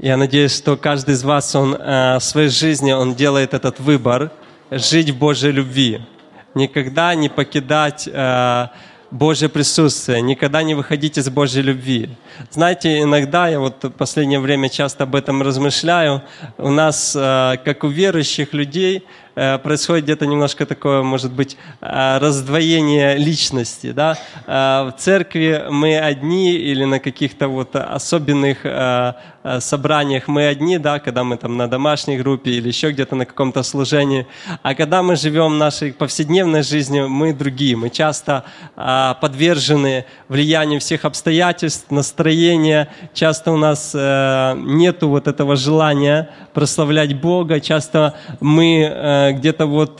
Я надеюсь, что каждый из вас, он в своей жизни, он делает этот выбор жить в Божьей любви. Никогда не покидать Божье присутствие, никогда не выходить из Божьей любви. Знаете, иногда, я вот в последнее время часто об этом размышляю, у нас, как у верующих людей, происходит где-то немножко такое, может быть, раздвоение личности. Да? В церкви мы одни или на каких-то вот особенных собраниях мы одни, да, когда мы там на домашней группе или еще где-то на каком-то служении. А когда мы живем нашей повседневной жизнью, мы другие. Мы часто подвержены влиянию всех обстоятельств, настроения. Часто у нас нету вот этого желания прославлять Бога. Часто мы где-то вот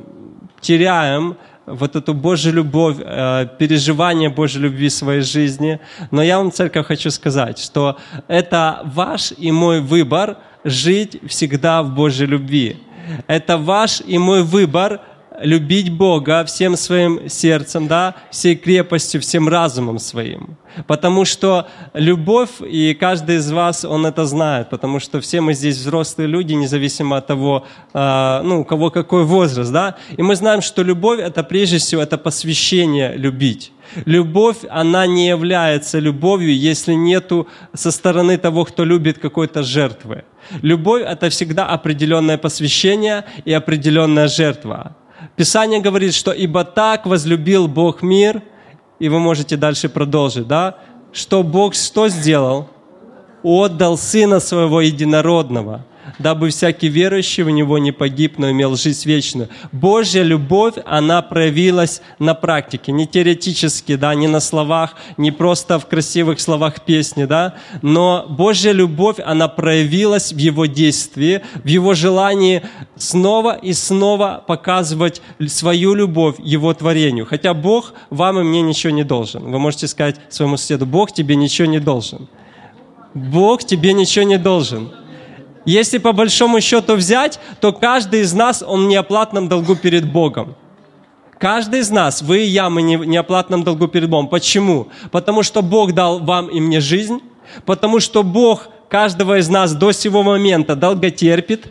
теряем вот эту Божью любовь, переживание Божьей любви в своей жизни. Но я вам, церковь, хочу сказать, что это ваш и мой выбор жить всегда в Божьей любви. Это ваш и мой выбор любить Бога всем своим сердцем, да, всей крепостью, всем разумом своим. Потому что любовь, и каждый из вас, он это знает, потому что все мы здесь взрослые люди, независимо от того, у кого какой возраст, да, и мы знаем, что любовь — это прежде всего это посвящение любить. Любовь, она не является любовью, если нету со стороны того, кто любит, какой-то жертвы. Любовь — это всегда определенное посвящение и определенная жертва. Писание говорит, что «Ибо так возлюбил Бог мир», и вы можете дальше продолжить, да? Что Бог что сделал? Отдал Сына Своего Единородного, дабы всякий верующий в Него не погиб, но имел жизнь вечную. Божья любовь, она проявилась на практике, не теоретически, да, не на словах, не просто в красивых словах песни, да, но Божья любовь, она проявилась в Его действии, в Его желании снова и снова показывать свою любовь Его творению. Хотя Бог вам и мне ничего не должен. Вы можете сказать своему соседу: Бог тебе ничего не должен. Бог тебе ничего не должен. Если по большому счету взять, то каждый из нас, он в неоплатном долгу перед Богом. Каждый из нас, вы и я, мы в неоплатном долгу перед Богом. Почему? Потому что Бог дал вам и мне жизнь, потому что Бог каждого из нас до сего момента долготерпит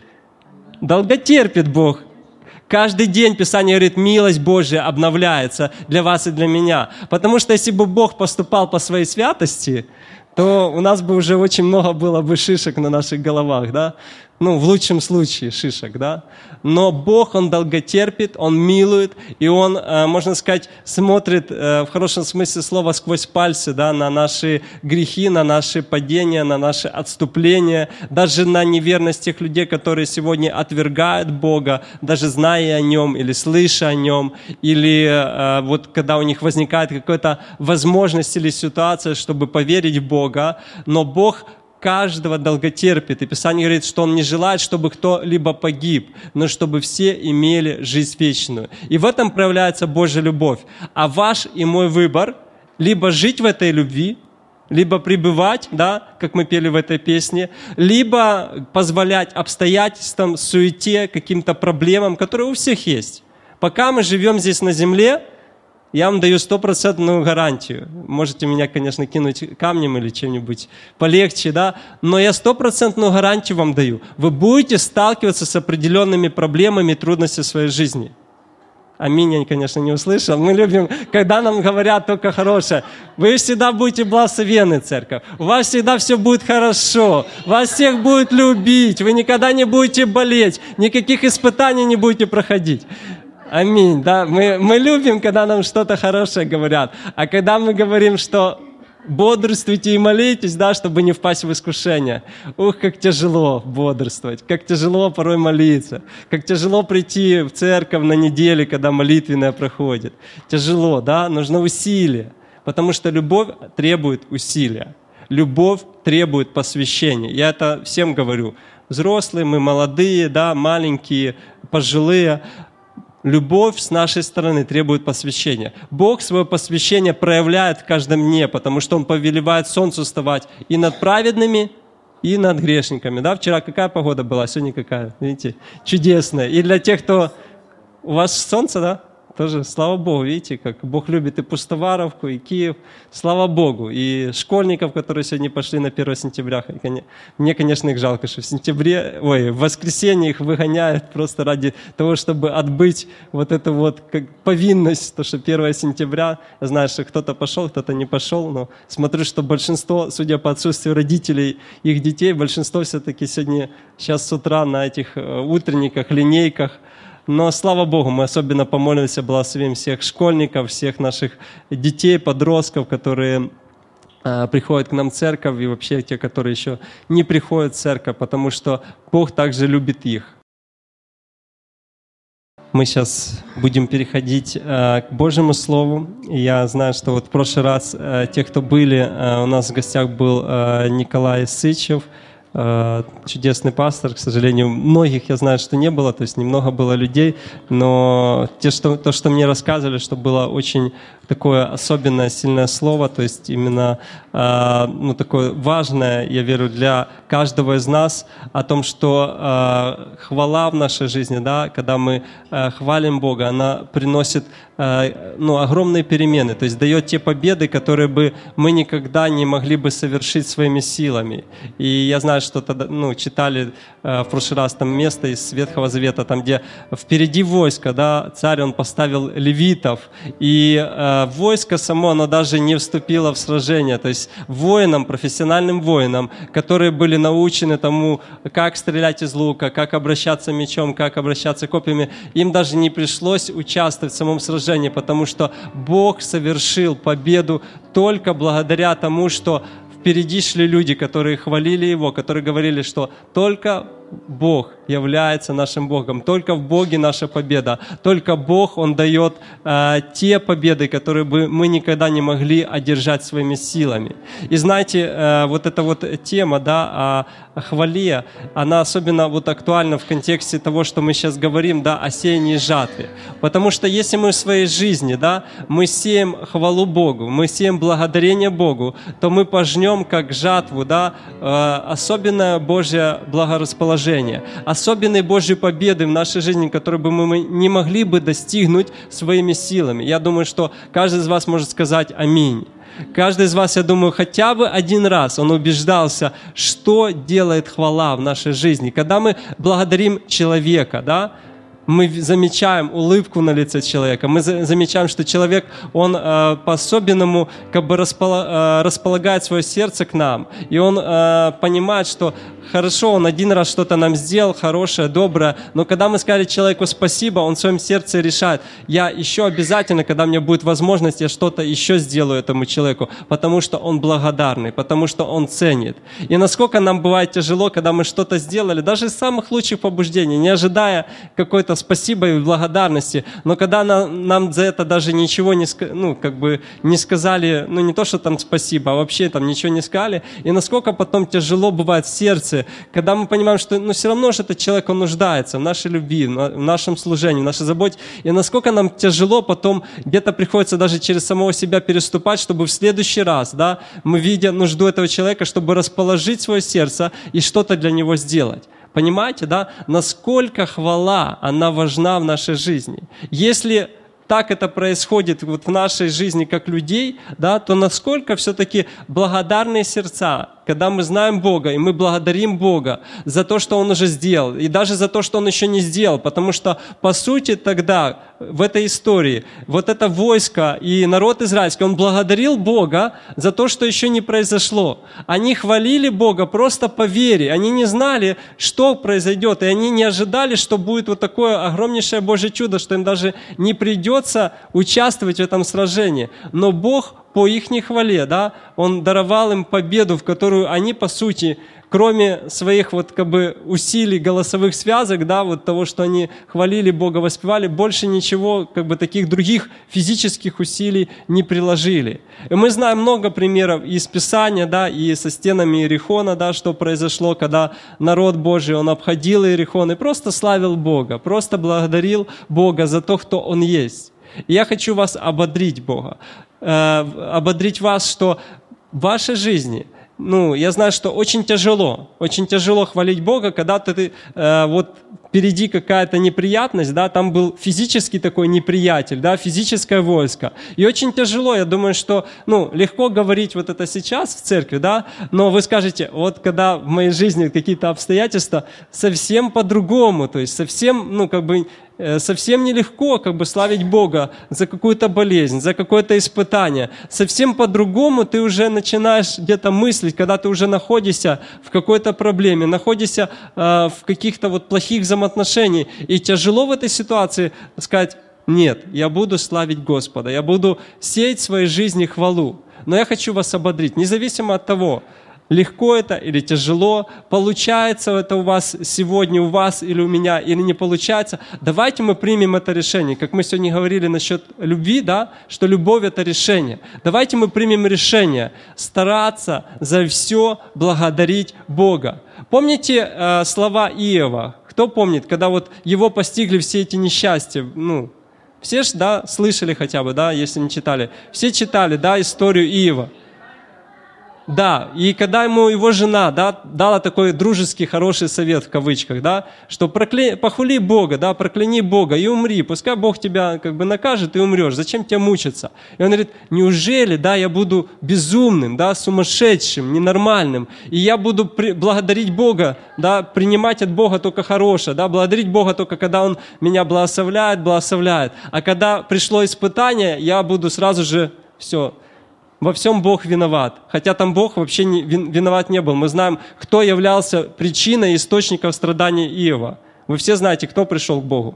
Бог. Каждый день Писание говорит, милость Божья обновляется для вас и для меня. Потому что если бы Бог поступал по своей святости, то у нас бы уже очень много было бы шишек на наших головах, да? Ну, в лучшем случае шишек, да? Но Бог, Он долготерпит, Он милует, и Он, можно сказать, смотрит в хорошем смысле слова сквозь пальцы, да, на наши грехи, на наши падения, на наши отступления, даже на неверность тех людей, которые сегодня отвергают Бога, даже зная о Нем или слыша о Нем, или вот когда у них возникает какая-то возможность или ситуация, чтобы поверить в Бога, но Бог каждого долготерпит. И Писание говорит, что Он не желает, чтобы кто-либо погиб, но чтобы все имели жизнь вечную. И в этом проявляется Божья любовь. А ваш и мой выбор — либо жить в этой любви, либо пребывать, да, как мы пели в этой песне, либо позволять обстоятельствам, суете, каким-то проблемам, которые у всех есть. Пока мы живем здесь на земле, я вам даю 100% гарантию. Можете меня, конечно, кинуть камнем или чем-нибудь полегче, да? Но я 100% гарантию вам даю. Вы будете сталкиваться с определенными проблемами и трудностями в своей жизни. Аминь, я, конечно, не услышал. Мы любим, когда нам говорят только хорошее. Вы всегда будете благословенны, церковь. У вас всегда все будет хорошо. Вас всех будут любить. Вы никогда не будете болеть. Никаких испытаний не будете проходить. Аминь, да, мы любим, когда нам что-то хорошее говорят, а когда мы говорим, что бодрствуйте и молитесь, да, чтобы не впасть в искушение. Ух, как тяжело бодрствовать, как тяжело порой молиться, как тяжело прийти в церковь на неделю, когда молитвенная проходит. Тяжело, да, нужно усилие, потому что любовь требует усилия, любовь требует посвящения. Я это всем говорю, взрослые, мы молодые, да, маленькие, пожилые. Любовь с нашей стороны требует посвящения. Бог свое посвящение проявляет в каждом дне, потому что Он повелевает солнцу вставать и над праведными, и над грешниками. Да? Вчера какая погода была, сегодня какая? Видите? Чудесная. И для тех, кто... У вас солнце, да? тоже, слава Богу, видите, как Бог любит и Пустоваровку, и Киев, слава Богу. И школьников, которые сегодня пошли на 1 сентября, мне, конечно, их жалко, что в воскресенье их выгоняют просто ради того, чтобы отбыть вот эту вот как повинность, то, что 1 сентября, я знаю, что кто-то пошел, кто-то не пошел, но смотрю, что большинство, судя по отсутствию родителей, их детей, большинство все-таки сегодня, сейчас с утра на этих утренниках, линейках. Но, слава Богу, мы особенно помолимся, благословим всех школьников, всех наших детей, подростков, которые приходят к нам в церковь, и вообще те, которые еще не приходят в церковь, потому что Бог также любит их. Мы сейчас будем переходить к Божьему Слову. Я знаю, что вот в прошлый раз те, кто были, у нас в гостях был Николай Сычев, чудесный пастор. К сожалению, многих я знаю, что не было, то есть немного было людей, но то, что мне рассказывали, что было очень такое особенное, сильное слово, то есть именно такое важное, я верю, для каждого из нас, о том, что хвала в нашей жизни, да, когда мы хвалим Бога, она приносит огромные перемены, то есть дает те победы, которые бы мы никогда не могли бы совершить своими силами. И я знаю, что тогда, читали в прошлый раз там место из Ветхого Завета, там, где впереди войска, да, царь, он поставил левитов, и войско само, оно даже не вступило в сражение, то есть воинам, профессиональным воинам, которые были научены тому, как стрелять из лука, как обращаться мечом, как обращаться копьями, им даже не пришлось участвовать в самом сражении, потому что Бог совершил победу только благодаря тому, что впереди шли люди, которые хвалили Его, которые говорили, что только Бог является нашим Богом, только в Боге наша победа, только Бог, Он дает те победы, которые бы мы никогда не могли одержать своими силами. И знаете, вот эта вот тема, да, о хвале, она особенно вот актуальна в контексте того, что мы сейчас говорим, да, о сеянии и жатве. Потому что если мы в своей жизни, да, мы сеем хвалу Богу, мы сеем благодарение Богу, то мы пожнем как жатву, да, особенное Божье благорасположение, особенные Божьи победы в нашей жизни, которые бы мы не могли бы достигнуть своими силами. Я думаю, что каждый из вас может сказать «Аминь». Каждый из вас, я думаю, хотя бы один раз он убеждался, что делает хвала в нашей жизни. Когда мы благодарим человека, да, мы замечаем улыбку на лице человека, мы замечаем, что человек, он по-особенному как бы располагает свое сердце к нам, и он понимает, что хорошо, он один раз что-то нам сделал, хорошее, доброе, но когда мы сказали человеку спасибо, он в своем сердце решает, я еще обязательно, когда у меня будет возможность, я что-то еще сделаю этому человеку, потому что он благодарный, потому что он ценит. И насколько нам бывает тяжело, когда мы что-то сделали, даже из самых лучших побуждений, не ожидая какой-то спасибо и благодарности, но когда нам за это даже ничего не сказали, не то, что там спасибо, а вообще там ничего не сказали, и насколько потом тяжело бывает в сердце, когда мы понимаем, что все равно же этот человек, он нуждается в нашей любви, в нашем служении, в нашей заботе, и насколько нам тяжело потом где-то приходится даже через самого себя переступать, чтобы в следующий раз, да, мы видя нужду этого человека, чтобы расположить свое сердце и что-то для него сделать. Понимаете, да, насколько хвала, она важна в нашей жизни. Если так это происходит вот в нашей жизни как людей, да, то насколько все-таки благодарные сердца, когда мы знаем Бога, и мы благодарим Бога за то, что Он уже сделал, и даже за то, что Он еще не сделал, потому что, по сути, тогда в этой истории вот это войско и народ израильский, он благодарил Бога за то, что еще не произошло. Они хвалили Бога просто по вере, они не знали, что произойдет, и они не ожидали, что будет вот такое огромнейшее Божье чудо, что им даже не придется участвовать в этом сражении. Но Бог по ихней хвале, да, Он даровал им победу, в которую они, по сути, кроме своих вот как бы усилий голосовых связок, да, вот того, что они хвалили Бога, воспевали, больше ничего как бы таких других физических усилий не приложили. И мы знаем много примеров из Писания, да, и со стенами Иерихона, да, что произошло, когда народ Божий, он обходил Иерихон и просто славил Бога, просто благодарил Бога за то, кто Он есть. И я хочу вас ободрить, ободрить вас, что в вашей жизни, я знаю, что очень тяжело хвалить Бога, когда ты вот впереди какая-то неприятность, да, там был физический такой неприятель, да, физическое войско. И очень тяжело, я думаю, что, легко говорить вот это сейчас в церкви, да, но вы скажете, вот когда в моей жизни какие-то обстоятельства совсем по-другому, то есть совсем, совсем нелегко славить Бога за какую-то болезнь, за какое-то испытание. Совсем по-другому ты уже начинаешь где-то мыслить, когда ты уже находишься в какой-то проблеме, находишься в каких-то плохих взаимоотношениях. И тяжело в этой ситуации сказать: нет, я буду славить Господа, я буду сеять в своей жизни хвалу. Но я хочу вас ободрить, независимо от того, легко это или тяжело, получается это у вас сегодня, у вас или у меня, или не получается, давайте мы примем это решение. Как мы сегодня говорили насчет любви, да, что любовь – это решение. Давайте мы примем решение стараться за все благодарить Бога. Помните слова Иова? Кто помнит, когда его постигли все эти несчастья? Все же, да, слышали хотя бы, да, если не читали. Все читали, да, историю Иова. Да, и когда ему его жена, да, дала такой дружеский, хороший совет, в кавычках, да, что похули Бога, да, прокляни Бога и умри, пускай Бог тебя накажет и умрешь, зачем тебе мучиться? И он говорит: неужели, да, я буду безумным, да, сумасшедшим, ненормальным, и я буду благодарить Бога, да, принимать от Бога только хорошее, да, благодарить Бога только когда Он меня благословляет, а когда пришло испытание, я буду сразу же все. Во всем Бог виноват. Хотя там Бог вообще виноват не был. Мы знаем, кто являлся причиной и источником страданий Иова. Вы все знаете, кто пришел к Богу.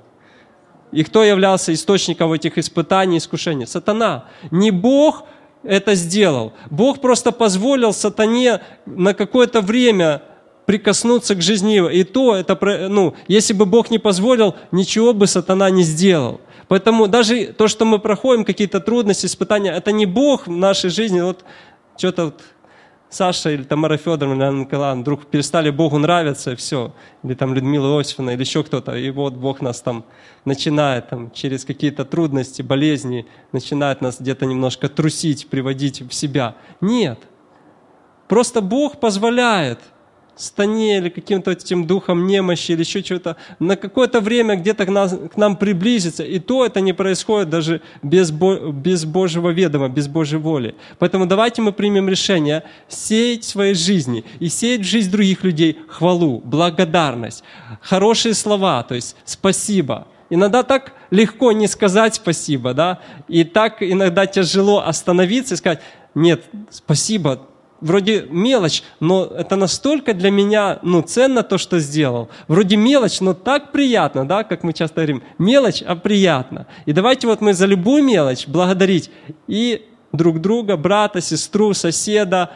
И кто являлся источником этих испытаний и искушений? Сатана. Не Бог это сделал. Бог просто позволил сатане на какое-то время прикоснуться к жизни Иова. И то, если бы Бог не позволил, ничего бы сатана не сделал. Поэтому даже то, что мы проходим, какие-то трудности, испытания, это не Бог в нашей жизни. Что-то Саша или Тамара Федоровна, или Николай вдруг перестали Богу нравиться, и все. Или Людмила Иосифовна, или еще кто-то. И Бог нас начинает через какие-то трудности, болезни, начинает нас где-то немножко трусить, приводить в себя. Нет. Просто Бог позволяет сатане или каким-то этим духом немощи или еще чего-то на какое-то время где-то к нам приблизиться. И то это не происходит даже без Божьего ведома, без Божьей воли. Поэтому давайте мы примем решение сеять в своей жизни и сеять в жизнь других людей хвалу, благодарность, хорошие слова, то есть спасибо. Иногда так легко не сказать спасибо, да, и так иногда тяжело остановиться и сказать: нет, спасибо. Вроде мелочь, но это настолько для меня, ценно то, что сделал. Вроде мелочь, но так приятно, да, как мы часто говорим, мелочь, а приятно. И давайте мы за любую мелочь благодарить и друг друга, брата, сестру, соседа,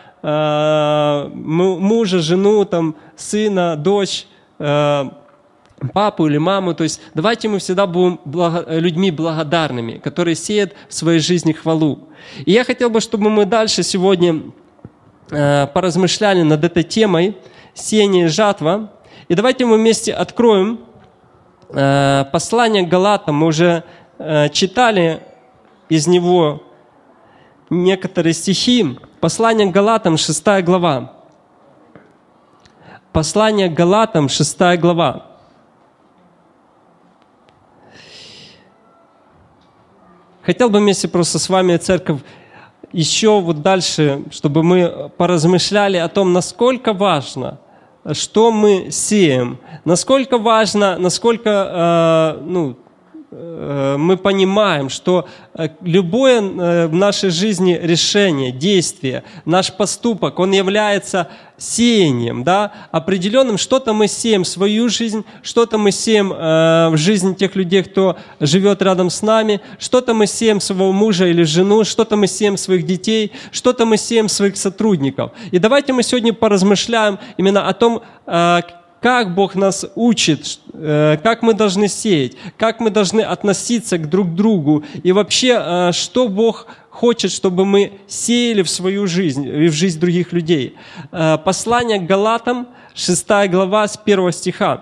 мужа, жену, сына, дочь, папу или маму. То есть давайте мы всегда будем людьми благодарными, которые сеют в своей жизни хвалу. И я хотел бы, чтобы мы дальше сегодня поразмышляли над этой темой сеяние и жатва. И давайте мы вместе откроем послание к Галатам. Мы уже читали из него некоторые стихи. Послание к Галатам, 6 глава. Послание к Галатам, 6 глава. Хотел бы вместе просто с вами, церковь, еще дальше, чтобы мы поразмышляли о том, насколько важно, что мы сеем, насколько важно, насколько мы понимаем, что любое в нашей жизни решение, действие, наш поступок, он является сеянием, да, определенным. Что-то мы сеем в свою жизнь, что-то мы сеем в жизнь тех людей, кто живет рядом с нами, что-то мы сеем своего мужа или жену, что-то мы сеем своих детей, что-то мы сеем своих сотрудников. И давайте мы сегодня поразмышляем именно о том, как Бог нас учит, как мы должны сеять, как мы должны относиться друг к другу, и вообще, что Бог хочет, чтобы мы сеяли в свою жизнь и в жизнь других людей. Послание к Галатам, 6 глава, с 1 стиха.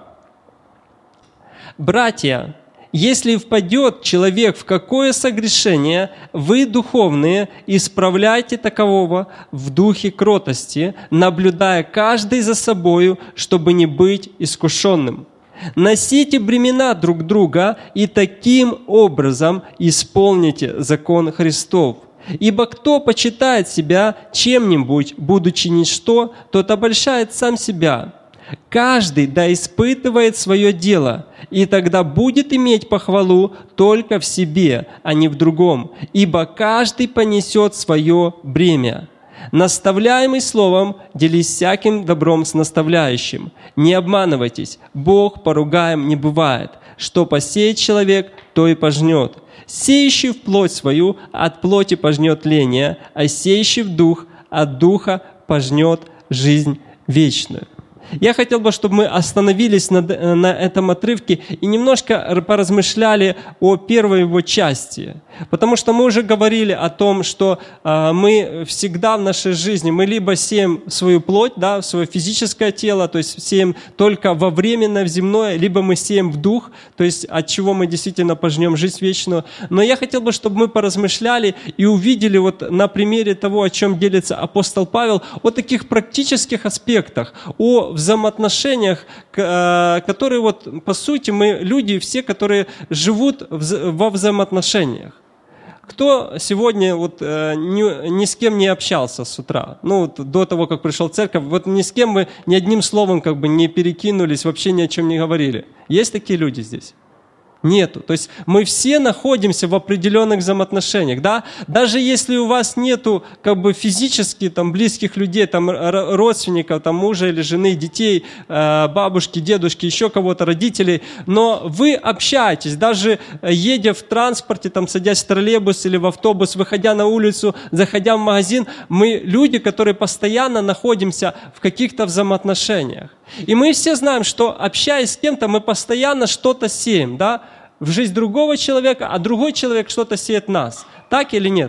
«Братья, если впадет человек в какое согрешение, вы, духовные, исправляйте такового в духе кротости, наблюдая каждый за собою, чтобы не быть искушенным. Носите бремена друг друга и таким образом исполните закон Христов. Ибо кто почитает себя чем-нибудь, будучи ничто, тот обольщает сам себя. Каждый да испытывает свое дело, и тогда будет иметь похвалу только в себе, а не в другом, ибо каждый понесет свое бремя. Наставляемый словом, делись всяким добром с наставляющим. Не обманывайтесь, Бог поругаем не бывает. Что посеет человек, то и пожнет. Сеющий в плоть свою от плоти пожнет ление, а сеющий в дух от духа пожнет жизнь вечную. Я хотел бы, чтобы мы остановились на этом отрывке и немножко поразмышляли о первой его части. Потому что мы уже говорили о том, что мы всегда в нашей жизни, мы либо сеем свою плоть, да, свое физическое тело, то есть сеем только во временное, в земное, либо мы сеем в дух, то есть от чего мы действительно пожнем жизнь вечную. Но я хотел бы, чтобы мы поразмышляли и увидели вот на примере того, о чем делится апостол Павел, о таких практических аспектах, о взаимоотношениях, которые вот по сути мы люди все, которые живут во взаимоотношениях. Кто сегодня вот ни с кем не общался с утра? Ну, вот до того, как пришел в церковь, вот ни с кем мы ни одним словом как бы не перекинулись, вообще ни о чем не говорили. Есть такие люди здесь? Нету. То есть мы все находимся в определенных взаимоотношениях, да? Даже если у вас нету как бы физически там близких людей, там родственников, там мужа или жены, детей, бабушки, дедушки, еще кого-то, родителей, но вы общаетесь, даже едя в транспорте, там садясь в троллейбус или в автобус, выходя на улицу, заходя в магазин, мы люди, которые постоянно находимся в каких-то взаимоотношениях. И мы все знаем, что общаясь с кем-то, мы постоянно что-то сеем, да, в жизнь другого человека, а другой человек что-то сеет в нас. Так или нет?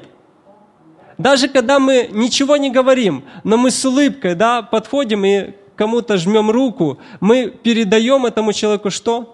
Даже когда мы ничего не говорим, но мы с улыбкой, да, подходим и кому-то жмем руку, мы передаем этому человеку что?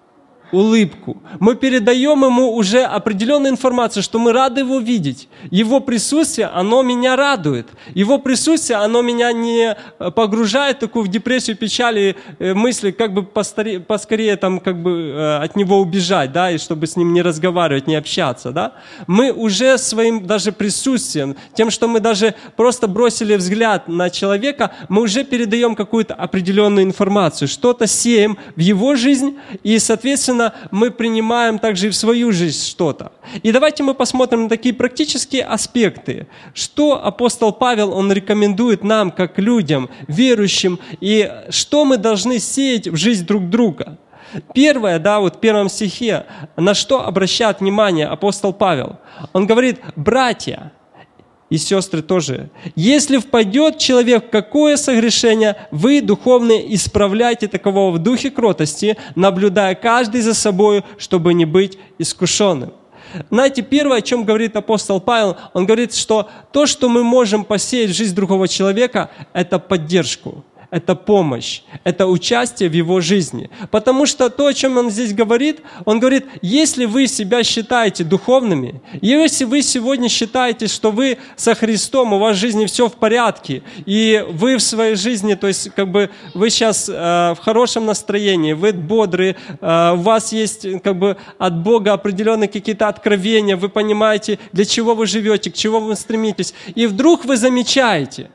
Улыбку. Мы передаем ему уже определенную информацию, что мы рады его видеть. Его присутствие, оно меня радует. Его присутствие, оно меня не погружает такую в депрессию, печаль и мысли, как бы поскорее там, как бы, от него убежать, да, и чтобы с ним не разговаривать, не общаться. Да? Мы уже своим даже присутствием, тем, что мы даже просто бросили взгляд на человека, мы уже передаем какую-то определенную информацию, что-то сеем в его жизнь, и, соответственно, мы принимаем также и в свою жизнь что-то. И давайте мы посмотрим на такие практические аспекты. Что апостол Павел, он рекомендует нам, как людям, верующим, и что мы должны сеять в жизнь друг друга. Первое, да, вот в первом стихе, на что обращает внимание апостол Павел? Он говорит: «Братья и сестры тоже, если впадет человек в какое согрешение, вы, духовные, исправляйте такового в духе кротости, наблюдая каждый за собой, чтобы не быть искушенным». Знаете, первое, о чем говорит апостол Павел, он говорит, что то, что мы можем посеять в жизнь другого человека, это поддержку. Это помощь, это участие в его жизни. Потому что то, о чем он здесь говорит, он говорит, если вы себя считаете духовными, если вы сегодня считаете, что вы со Христом, у вас в жизни все в порядке, и вы в своей жизни, то есть как бы вы сейчас в хорошем настроении, вы бодрые, у вас есть как бы от Бога определенные какие-то откровения, вы понимаете, для чего вы живете, к чему вы стремитесь, и вдруг вы замечаете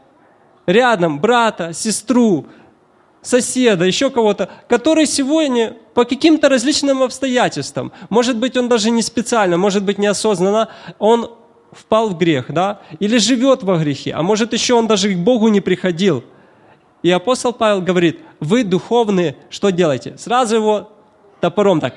рядом брата, сестру, соседа, еще кого-то, который сегодня по каким-то различным обстоятельствам, может быть, он даже не специально, может быть, неосознанно, он впал в грех, да, или живет во грехе, а может, еще он даже к Богу не приходил. И апостол Павел говорит, вы духовные, что делаете? Сразу его топором так,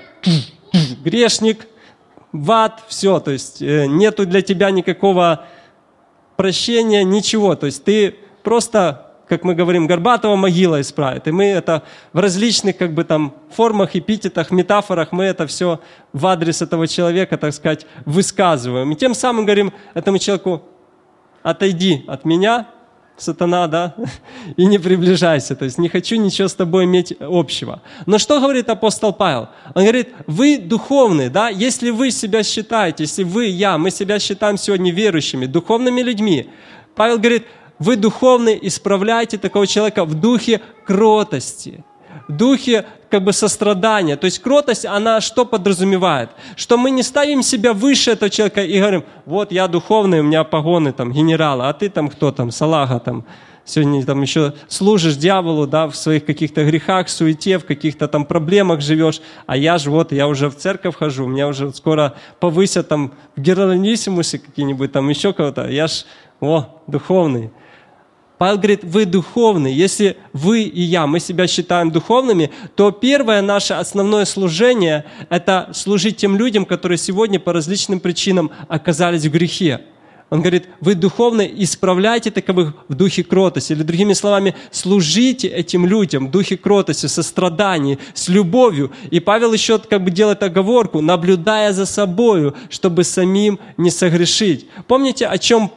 грешник, в ад, все, то есть нету для тебя никакого прощения, ничего, то есть ты просто, как мы говорим, горбатого могила исправит. И мы это в различных как бы там формах, эпитетах, метафорах, мы это все в адрес этого человека, так сказать, высказываем. И тем самым говорим этому человеку, отойди от меня, сатана, да, и не приближайся. То есть не хочу ничего с тобой иметь общего. Но что говорит апостол Павел? Он говорит, вы духовные, да, если вы себя считаете, если вы, мы себя считаем сегодня верующими, духовными людьми. Павел говорит, вы духовные, исправляйте такого человека в духе кротости. в духе как бы сострадания. То есть кротость, она что подразумевает? Что мы не ставим себя выше этого человека и говорим, вот я духовный, у меня погоны там генерала, а ты там кто там, салага там, сегодня там еще служишь дьяволу, да, в своих каких-то грехах, суете, в каких-то там проблемах живешь, а я же вот, я уже в церковь хожу, меня уже скоро повысят там в генералиссимусе какие-нибудь там еще кого-то, я ж, духовный. Павел говорит, вы духовны. Если вы и я, мы себя считаем духовными, то первое наше основное служение – это служить тем людям, которые сегодня по различным причинам оказались в грехе. Он говорит, вы духовны, исправляйте таковых в духе кротости. Или другими словами, служите этим людям в духе кротости, сострадании, с любовью. И Павел еще как бы делает оговорку, наблюдая за собою, чтобы самим не согрешить. Помните, о чем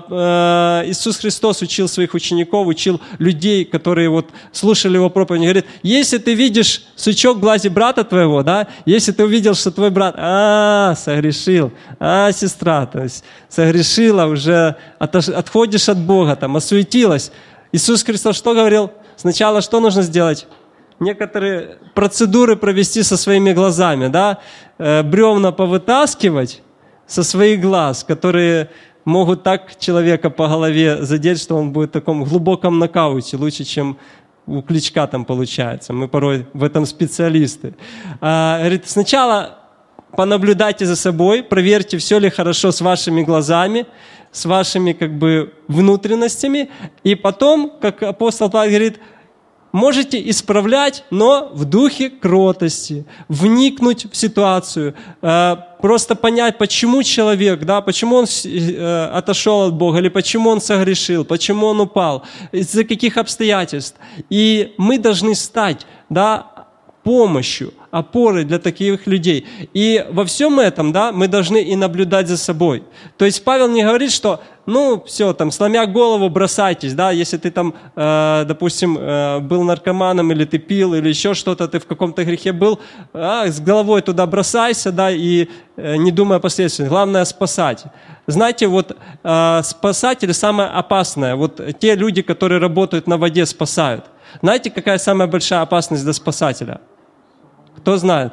Иисус Христос учил своих учеников, учил людей, которые вот слушали его проповедь. Он говорит, если ты видишь сучок в глазе брата твоего, да, если ты увидел, что твой брат, согрешил, сестра, то есть согрешил, уже отходишь от Бога, там, осуетилась. Иисус Христос что говорил? Сначала что нужно сделать? Некоторые процедуры провести со своими глазами, да? Бревна повытаскивать со своих глаз, которые могут так человека по голове задеть, что он будет в таком глубоком нокауте, лучше, чем у Кличка там получается. Мы порой в этом специалисты. Говорит, сначала понаблюдайте за собой, проверьте, все ли хорошо с вашими глазами, с вашими как бы внутренностями. И потом, как апостол Павел говорит, можете исправлять, но в духе кротости, вникнуть в ситуацию, просто понять, почему человек, да, почему он отошел от Бога, или почему он согрешил, почему он упал, из-за каких обстоятельств. И мы должны стать, да, помощью, опорой для таких людей. И во всем этом, да, мы должны и наблюдать за собой. То есть Павел не говорит, что, все, там, сломя голову, бросайтесь, да, если ты там, допустим, был наркоманом, или ты пил, или еще что-то, ты в каком-то грехе был, с головой туда бросайся, да, и не думай о последствиях. Главное — спасать. Знаете, вот спасатели самое опасное, вот те люди, которые работают на воде, спасают. Знаете, какая самая большая опасность для спасателя? Кто знает?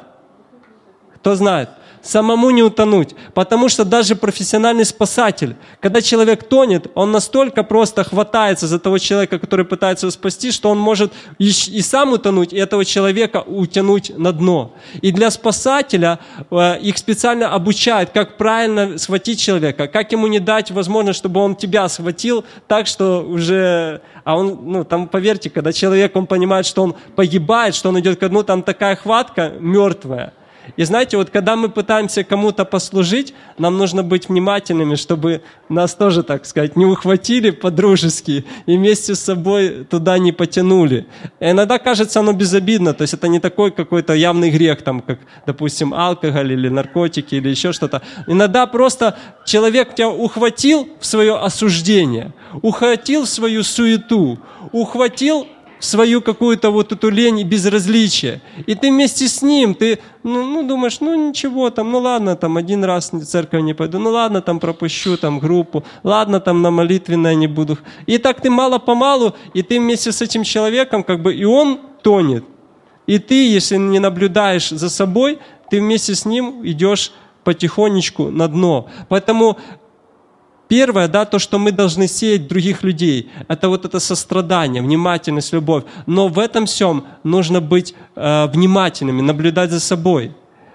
Кто знает? Самому не утонуть. Потому что даже профессиональный спасатель, когда человек тонет, он настолько просто хватается за того человека, который пытается его спасти, что он может и сам утонуть, и этого человека утянуть на дно. И для спасателя их специально обучают, как правильно схватить человека, как ему не дать возможность, чтобы он тебя схватил так, что уже... А он, там, поверьте, когда человек, он понимает, что он погибает, что он идет ко дну, там такая хватка мертвая. И знаете, вот когда мы пытаемся кому-то послужить, нам нужно быть внимательными, чтобы нас тоже, так сказать, не ухватили по-дружески и вместе с собой туда не потянули. И иногда кажется оно безобидно, то есть это не такой какой-то явный грех, там, как, допустим, алкоголь или наркотики или еще что-то. Иногда просто человек тебя ухватил в свое осуждение, ухватил в свою суету, ухватил свою какую-то вот эту лень и безразличие. И ты вместе с ним, ты думаешь, ничего, там, ладно, там, один раз в церковь не пойду, ладно, там, пропущу, там, группу, ладно, там, на молитвенное не буду. И так ты мало-помалу, и ты вместе с этим человеком, как бы, и он тонет. И ты, если не наблюдаешь за собой, ты вместе с ним идешь потихонечку на дно. Поэтому первое, да, то, что мы должны сеять в других людей, это вот это сострадание, внимательность, любовь. Но в этом всем нужно быть внимательными, наблюдать за собой.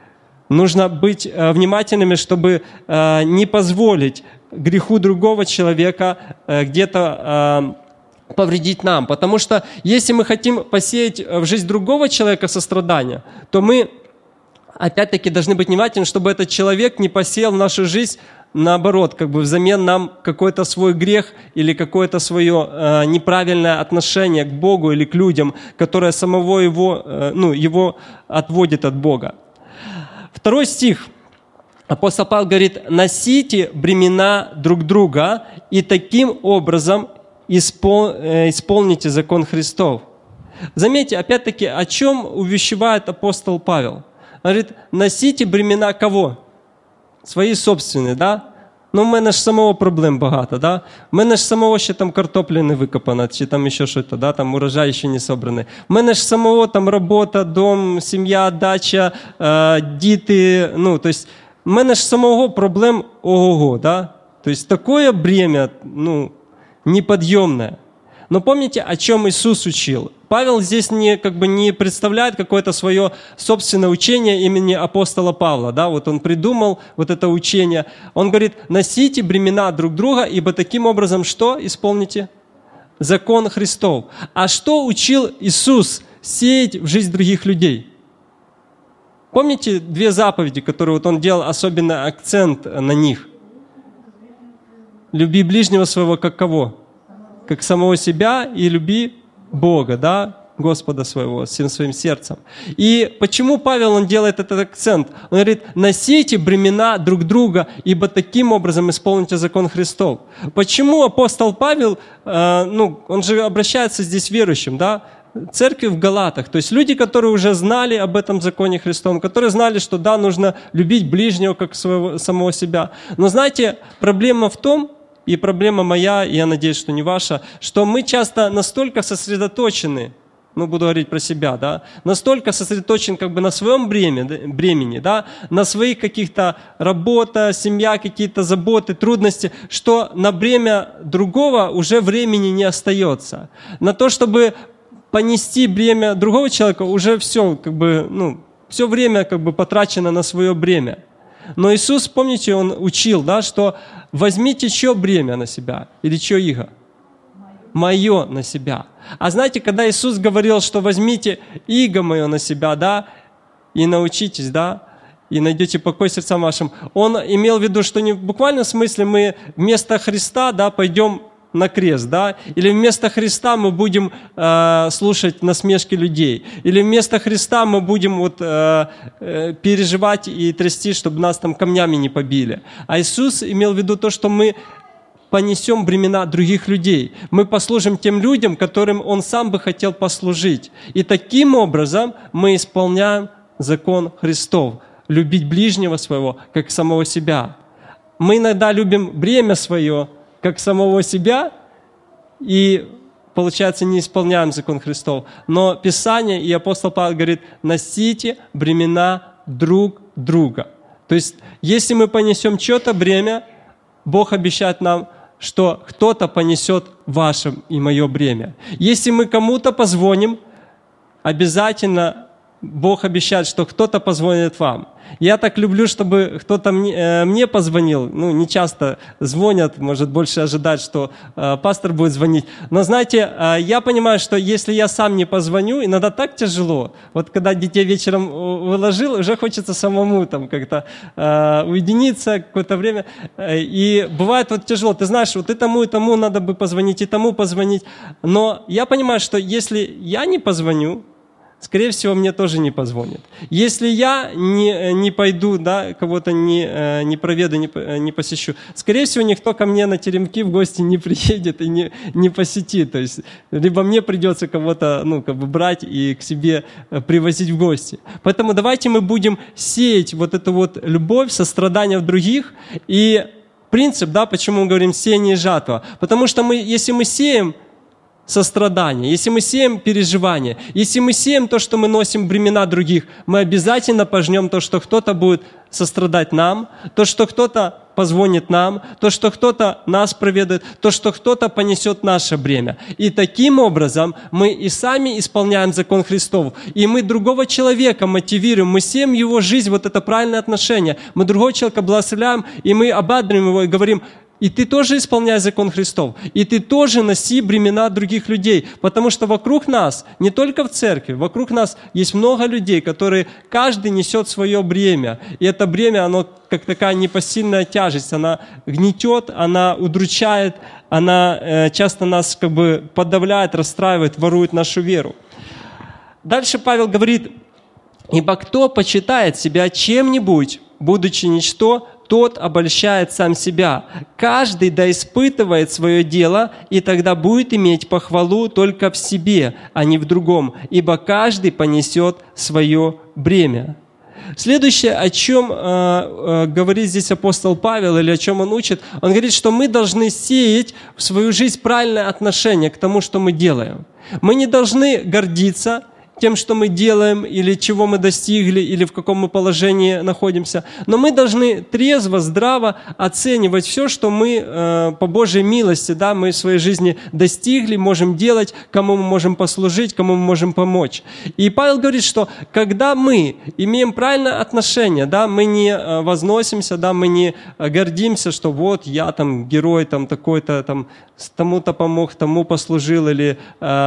Нужно быть внимательными, чтобы не позволить греху другого человека где-то повредить нам. Потому что если мы хотим посеять в жизнь другого человека сострадание, то мы опять-таки должны быть внимательны, чтобы этот человек не посеял в нашу жизнь, наоборот, как бы взамен нам какой-то свой грех или какое-то свое неправильное отношение к Богу или к людям, которое самого его отводит от Бога. 2 стих. Апостол Павел говорит: «Носите бремена друг друга и таким образом исполните закон Христов». Заметьте, опять-таки, о чем увещевает апостол Павел. Он говорит: носите бремена кого? Свои собственные, да? ну в мене ж самого проблем багато, да? В мене ж самого ще там картопля не викопана, чи там ще щось, да? Там урожай ще не собраний. В мене ж самого там робота, дом, сім'я, дача, діти, ну, то есть, в мене ж самого проблем ого-го, да? То есть, такое бремя, ну, неподъемное. Но помните, о чем Иисус учил? Павел здесь не представляет какое-то свое собственное учение имени апостола Павла. Да? Вот он придумал вот это учение. Он говорит, носите бремена друг друга, ибо таким образом что исполните? Закон Христов. А что учил Иисус сеять в жизнь других людей? Помните две заповеди, которые вот он делал особенно акцент на них? Люби ближнего своего как кого? Как самого себя, и люби Бога, да, Господа своего, всем своим сердцем. И почему Павел, он делает этот акцент? Он говорит, носите бремена друг друга, ибо таким образом исполните закон Христов. Почему апостол Павел, он же обращается здесь к верующим, да, церкви в Галатах, то есть люди, которые уже знали об этом законе Христовом, которые знали, что да, нужно любить ближнего как самого себя. Но знаете, проблема в том, и проблема моя, и я надеюсь, что не ваша, что мы часто настолько сосредоточены, буду говорить про себя, да, настолько сосредоточены как бы на своем бремени, да, на своих каких-то работа, семья, какие-то заботы, трудности, что на бремя другого уже времени не остается. На то, чтобы понести бремя другого человека, уже все, все время потрачено на свое бремя. Но Иисус, помните, Он учил, да, что возьмите чье бремя на себя или чье иго? Мое на себя. А знаете, когда Иисус говорил, что возьмите иго мое на себя, да, и научитесь, да, и найдете покой сердцам вашим, Он имел в виду, что не в буквальном смысле мы вместо Христа, да, пойдем на крест, да, или вместо Христа мы будем слушать насмешки людей, или вместо Христа мы будем переживать и трясти, чтобы нас там камнями не побили. А Иисус имел в виду то, что мы понесем бремена других людей, мы послужим тем людям, которым Он сам бы хотел послужить. И таким образом мы исполняем закон Христов, любить ближнего своего, как самого себя. Мы иногда любим бремя свое, как самого себя, и, получается, не исполняем закон Христов. Но Писание и апостол Павел говорит, носите бремена друг друга. То есть, если мы понесем чье-то бремя, Бог обещает нам, что кто-то понесет ваше и мое бремя. Если мы кому-то позвоним, обязательно Бог обещает, что кто-то позвонит вам. Я так люблю, чтобы кто-то мне позвонил. Не часто звонят, может, больше ожидать, что пастор будет звонить. Но знаете, я понимаю, что если я сам не позвоню, иногда так тяжело. Вот когда детей вечером выложил, уже хочется самому там как-то уединиться какое-то время. И бывает тяжело. Ты знаешь, и тому надо бы позвонить, и тому позвонить. Но я понимаю, что если я не позвоню, скорее всего, мне тоже не позвонят. Если я не пойду, да, кого-то не проведу, не посещу, скорее всего, никто ко мне на теремки в гости не приедет и не посетит. То есть, либо мне придется кого-то, брать и к себе привозить в гости. Поэтому давайте мы будем сеять эту любовь, сострадание в других. И принцип, да, почему мы говорим сеяние и жатва. Потому что если мы сеем сострадание, если мы сеем переживания, если мы сеем то, что мы носим бремена других, мы обязательно пожнем то, что кто-то будет сострадать нам, то, что кто-то позвонит нам, то, что кто-то нас проведает, то, что кто-то понесет наше бремя. И таким образом мы и сами исполняем закон Христов, и мы другого человека мотивируем, мы сеем его жизнь, это правильное отношение. Мы другого человека благословляем, и мы ободряем его и говорим, и ты тоже исполняй закон Христов, и ты тоже носи бремена других людей, потому что вокруг нас, не только в церкви, вокруг нас есть много людей, которые каждый несет свое бремя, и это бремя, оно как такая непосильная тяжесть, она гнетет, она удручает, она часто нас подавляет, расстраивает, ворует нашу веру. Дальше Павел говорит, ибо кто почитает себя чем-нибудь, будучи ничто, тот обольщает сам себя. Каждый да испытывает свое дело, и тогда будет иметь похвалу только в себе, а не в другом, ибо каждый понесет свое бремя. Следующее, о чем говорит здесь апостол Павел, или о чем он учит, он говорит, что мы должны сеять в свою жизнь правильное отношение к тому, что мы делаем. Мы не должны гордиться тем, что мы делаем, или чего мы достигли, или в каком мы положении находимся. Но мы должны трезво, здраво оценивать все, что мы по Божьей милости, да, мы в своей жизни достигли, можем делать, кому мы можем послужить, кому мы можем помочь. И Павел говорит, что когда мы имеем правильное отношение, да, мы не возносимся, да, мы не гордимся, что вот я там герой, там такой-то, там тому-то помог, тому послужил, или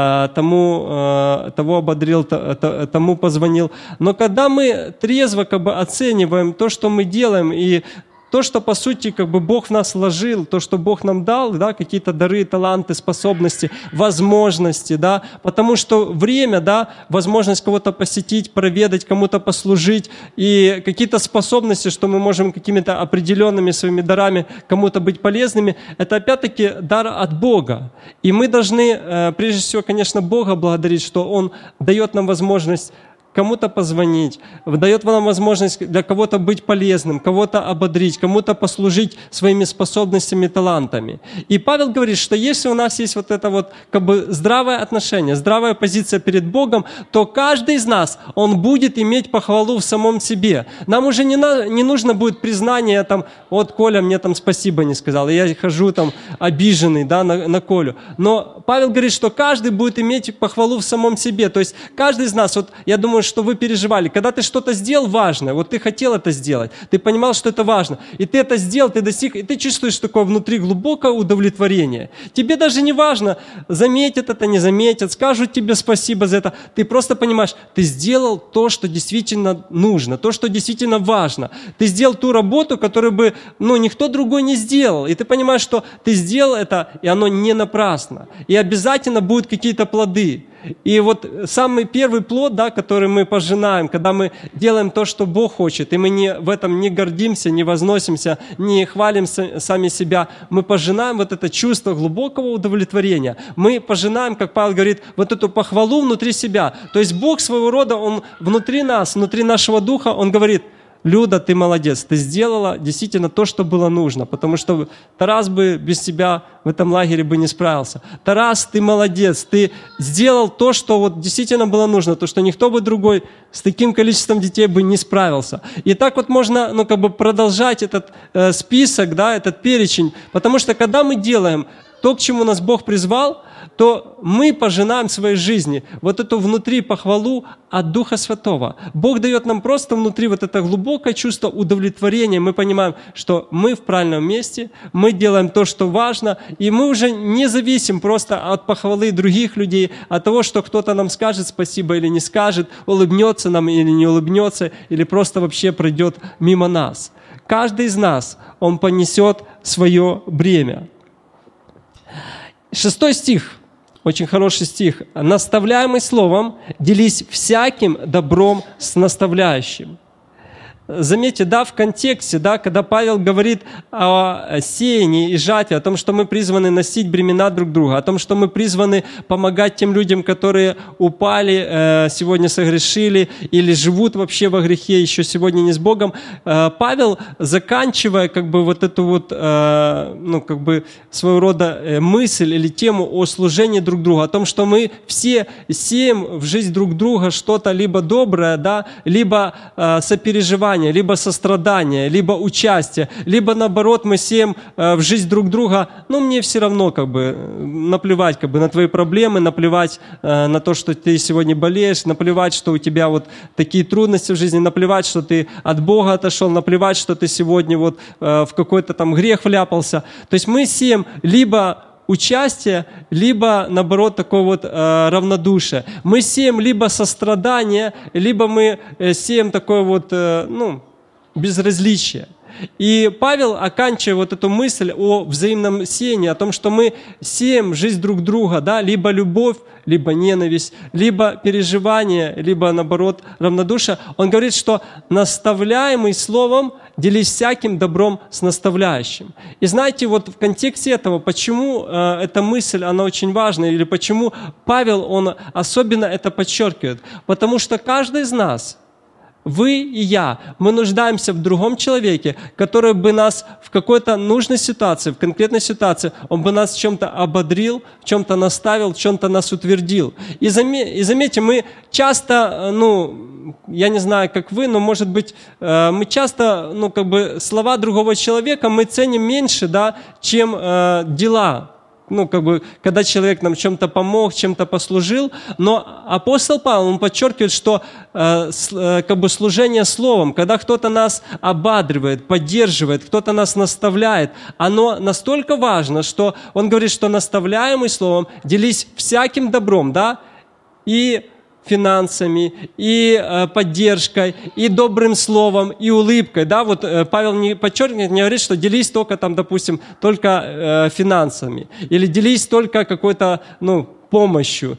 того ободрил, тому позвонил. Но когда мы трезво оцениваем то, что мы делаем, и то, что, по сути, Бог в нас вложил, то, что Бог нам дал, да, какие-то дары, таланты, способности, возможности, да, потому что время, да, возможность кого-то посетить, проведать, кому-то послужить, и какие-то способности, что мы можем какими-то определенными своими дарами кому-то быть полезными, это опять-таки дар от Бога. И мы должны, прежде всего, конечно, Бога благодарить, что Он дает нам возможность кому-то позвонить, дает нам возможность для кого-то быть полезным, кого-то ободрить, кому-то послужить своими способностями, талантами. И Павел говорит, что если у нас есть вот это вот здравое отношение, здравая позиция перед Богом, то каждый из нас, он будет иметь похвалу в самом себе. Нам уже не нужно будет признание, там, вот Коля мне там спасибо не сказал, и я хожу там обиженный, да, на Колю. Но Павел говорит, что каждый будет иметь похвалу в самом себе. То есть каждый из нас, вот я думаю, что вы переживали. Когда ты что-то сделал важное, вот ты хотел это сделать, ты понимал, что это важно, и ты это сделал, ты достиг, и ты чувствуешь такое внутри глубокое удовлетворение. Тебе даже не важно, заметят это, не заметят, скажут тебе спасибо за это. Ты просто понимаешь, ты сделал то, что действительно нужно, то, что действительно важно. Ты сделал ту работу, которую бы, никто другой не сделал. И ты понимаешь, что ты сделал это, и оно не напрасно. И обязательно будут какие-то плоды. И вот самый первый плод, да, который мы пожинаем, когда мы делаем то, что Бог хочет, и мы в этом не гордимся, не возносимся, не хвалим сами себя, мы пожинаем вот это чувство глубокого удовлетворения. Мы пожинаем, как Павел говорит, вот эту похвалу внутри себя. То есть Бог своего рода, Он внутри нас, внутри нашего духа, Он говорит: Люда, ты молодец, ты сделала действительно то, что было нужно, потому что Тарас бы без тебя в этом лагере бы не справился. Тарас, ты молодец, ты сделал то, что вот действительно было нужно, то, что никто бы другой с таким количеством детей бы не справился. И так вот можно, продолжать этот список, да, этот перечень, потому что когда мы делаем то, к чему нас Бог призвал, то мы пожинаем в своей жизни вот эту внутри похвалу от Духа Святого. Бог дает нам просто внутри вот это глубокое чувство удовлетворения. Мы понимаем, что мы в правильном месте, мы делаем то, что важно, и мы уже не зависим просто от похвалы других людей, от того, что кто-то нам скажет спасибо или не скажет, улыбнется нам или не улыбнется, или просто вообще пройдет мимо нас. Каждый из нас, он понесет свое бремя. 6 стих, очень хороший стих. «Наставляемый словом, делись всяким добром с наставляющим». Заметьте, да, в контексте, да, когда Павел говорит о сеянии и жатве, о том, что мы призваны носить бремена друг друга, о том, что мы призваны помогать тем людям, которые упали, сегодня согрешили или живут вообще во грехе, еще сегодня не с Богом, Павел, заканчивая вот эту вот, своего рода мысль или тему о служении друг другу, о том, что мы все сеем в жизнь друг друга что-то либо доброе, да, либо сопереживание, либо сострадание, либо участие, либо наоборот мы сеем в жизнь друг друга, мне все равно наплевать на твои проблемы, наплевать на то, что ты сегодня болеешь, наплевать, что у тебя вот такие трудности в жизни, наплевать, что ты от Бога отошел, наплевать, что ты сегодня вот в какой-то там грех вляпался. То есть мы сеем либо участие, либо, наоборот, такое вот равнодушие. Мы сеем либо сострадание, либо мы сеем такое вот, безразличие. И Павел, оканчивая вот эту мысль о взаимном сеянии, о том, что мы сеем жизнь друг друга, да, либо любовь, либо ненависть, либо переживание, либо, наоборот, равнодушие, он говорит, что наставляемый словом делись всяким добром с наставляющим. И знаете, вот в контексте этого, почему эта мысль, она очень важна, или почему Павел, он особенно это подчеркивает? Потому что каждый из нас Вы и я, мы нуждаемся в другом человеке, который бы нас в какой-то нужной ситуации, в конкретной ситуации, он бы нас в чем-то ободрил, в чем-то наставил, в чем-то нас утвердил. И заметьте, мы часто, я не знаю, как вы, но, может быть, мы часто, слова другого человека мы ценим меньше, да, чем дела. Когда человек нам чем-то помог, чем-то послужил. Но апостол Павел, он подчеркивает, что служение словом, когда кто-то нас ободривает, поддерживает, кто-то нас наставляет, оно настолько важно, что он говорит, что наставляемый словом делись всяким добром, да, и финансами, и поддержкой, и добрым словом, и улыбкой. Да? Вот Павел не подчеркивает, не говорит, что делись только, только финансами, или делись только какой-то, помощью,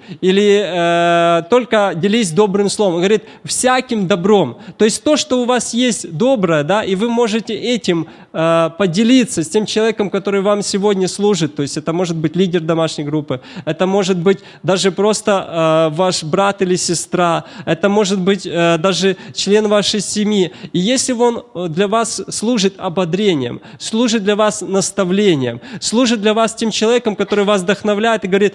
или только делись добрым словом. Он говорит, всяким добром. То есть то, что у вас есть доброе, да, и вы можете этим поделиться с тем человеком, который вам сегодня служит. То есть это может быть лидер домашней группы, это может быть даже просто ваш брат или сестра, это может быть даже член вашей семьи. И если он для вас служит ободрением, служит для вас наставлением, служит для вас тем человеком, который вас вдохновляет и говорит,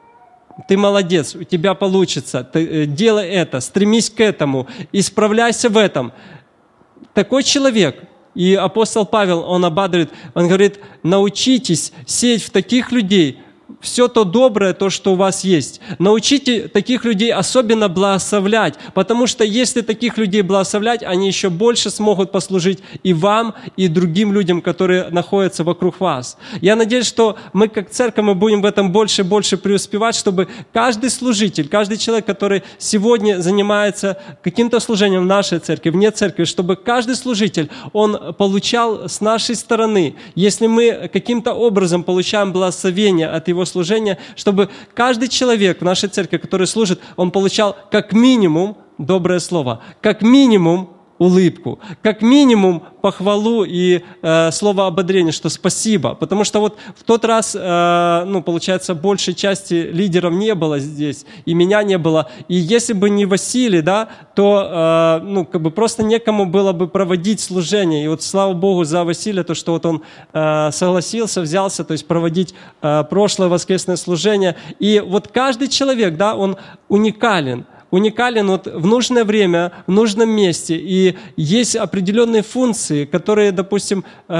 ты молодец, у тебя получится, ты делай это, стремись к этому, исправляйся в этом. Такой человек, и апостол Павел, он ободряет, он говорит, научитесь сеять в таких людей все то доброе, то, что у вас есть. Научите таких людей особенно благословлять, потому что если таких людей благословлять, они еще больше смогут послужить и вам, и другим людям, которые находятся вокруг вас. Я надеюсь, что мы как церковь, мы будем в этом больше и больше преуспевать, чтобы каждый служитель, каждый человек, который сегодня занимается каким-то служением в нашей церкви, вне церкви, чтобы каждый служитель, он получал с нашей стороны, если мы каким-то образом получаем благословение от его служения, чтобы каждый человек в нашей церкви, который служит, он получал как минимум доброе слово, как минимум улыбку, как минимум похвалу и слово ободрения, что спасибо. Потому что вот в тот раз, получается, большей части лидеров не было здесь, и меня не было. И если бы не Василий, да, то просто некому было бы проводить служение. И вот слава Богу за Василия, то, что вот он согласился, взялся, то есть проводить прошлое воскресное служение. И вот каждый человек, да, он уникален вот в нужное время, в нужном месте. И есть определенные функции, которые, допустим,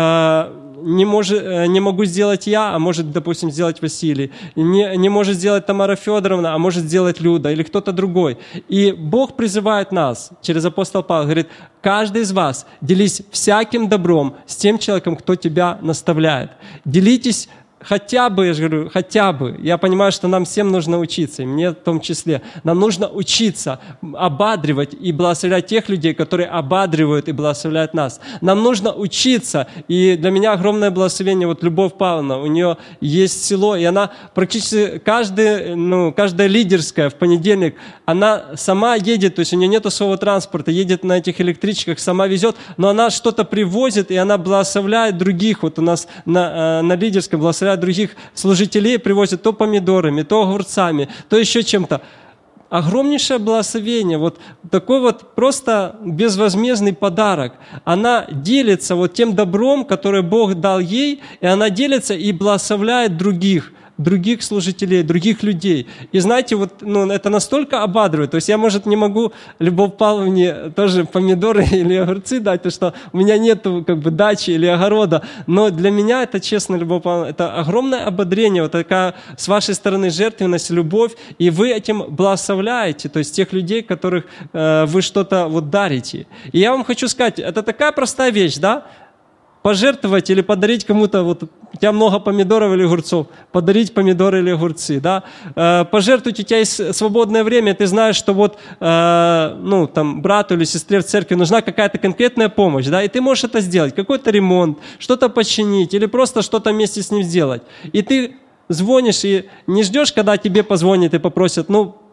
не могу сделать я, а может, допустим, сделать Василий. Не может сделать Тамара Федоровна, а может сделать Люда или кто-то другой. И Бог призывает нас через апостола Павла, говорит, каждый из вас делись всяким добром с тем человеком, кто тебя наставляет. Делитесь хотя бы, я же говорю, хотя бы. Я понимаю, что нам всем нужно учиться, и мне в том числе. Нам нужно учиться ободривать и благословлять тех людей, которые ободривают и благословляют нас. Нам нужно учиться, и для меня огромное благословение, вот Любовь Павловна, у нее есть село, и она практически каждая лидерская в понедельник, она сама едет, то есть у нее нет своего транспорта, едет на этих электричках, сама везет, но она что-то привозит, и она благословляет других. Вот у нас на лидерском благословляет других служителей, привозят то помидорами, то огурцами, то еще чем-то. Огромнейшее благословение, вот такой вот просто безвозмездный подарок. Она делится вот тем добром, которое Бог дал ей, и она делится и благословляет других служителей, других людей. И знаете, вот это настолько ободривает. То есть я, может, не могу Любовь Павловне тоже помидоры или огурцы дать, потому что у меня нету дачи или огорода. Но для меня это, честно, Любовь Павловна, это огромное ободрение, вот такая с вашей стороны жертвенность, любовь, и вы этим благословляете, то есть тех людей, которых вы что-то вот дарите. И я вам хочу сказать, это такая простая вещь, да? Пожертвовать или подарить кому-то, вот у тебя много помидоров или огурцов, подарить помидоры или огурцы, да, пожертвовать, у тебя есть свободное время, ты знаешь, что вот, брату или сестре в церкви нужна какая-то конкретная помощь, да, и ты можешь это сделать, какой-то ремонт, что-то починить или просто что-то вместе с ним сделать. И ты звонишь и не ждешь, когда тебе позвонят и попросят,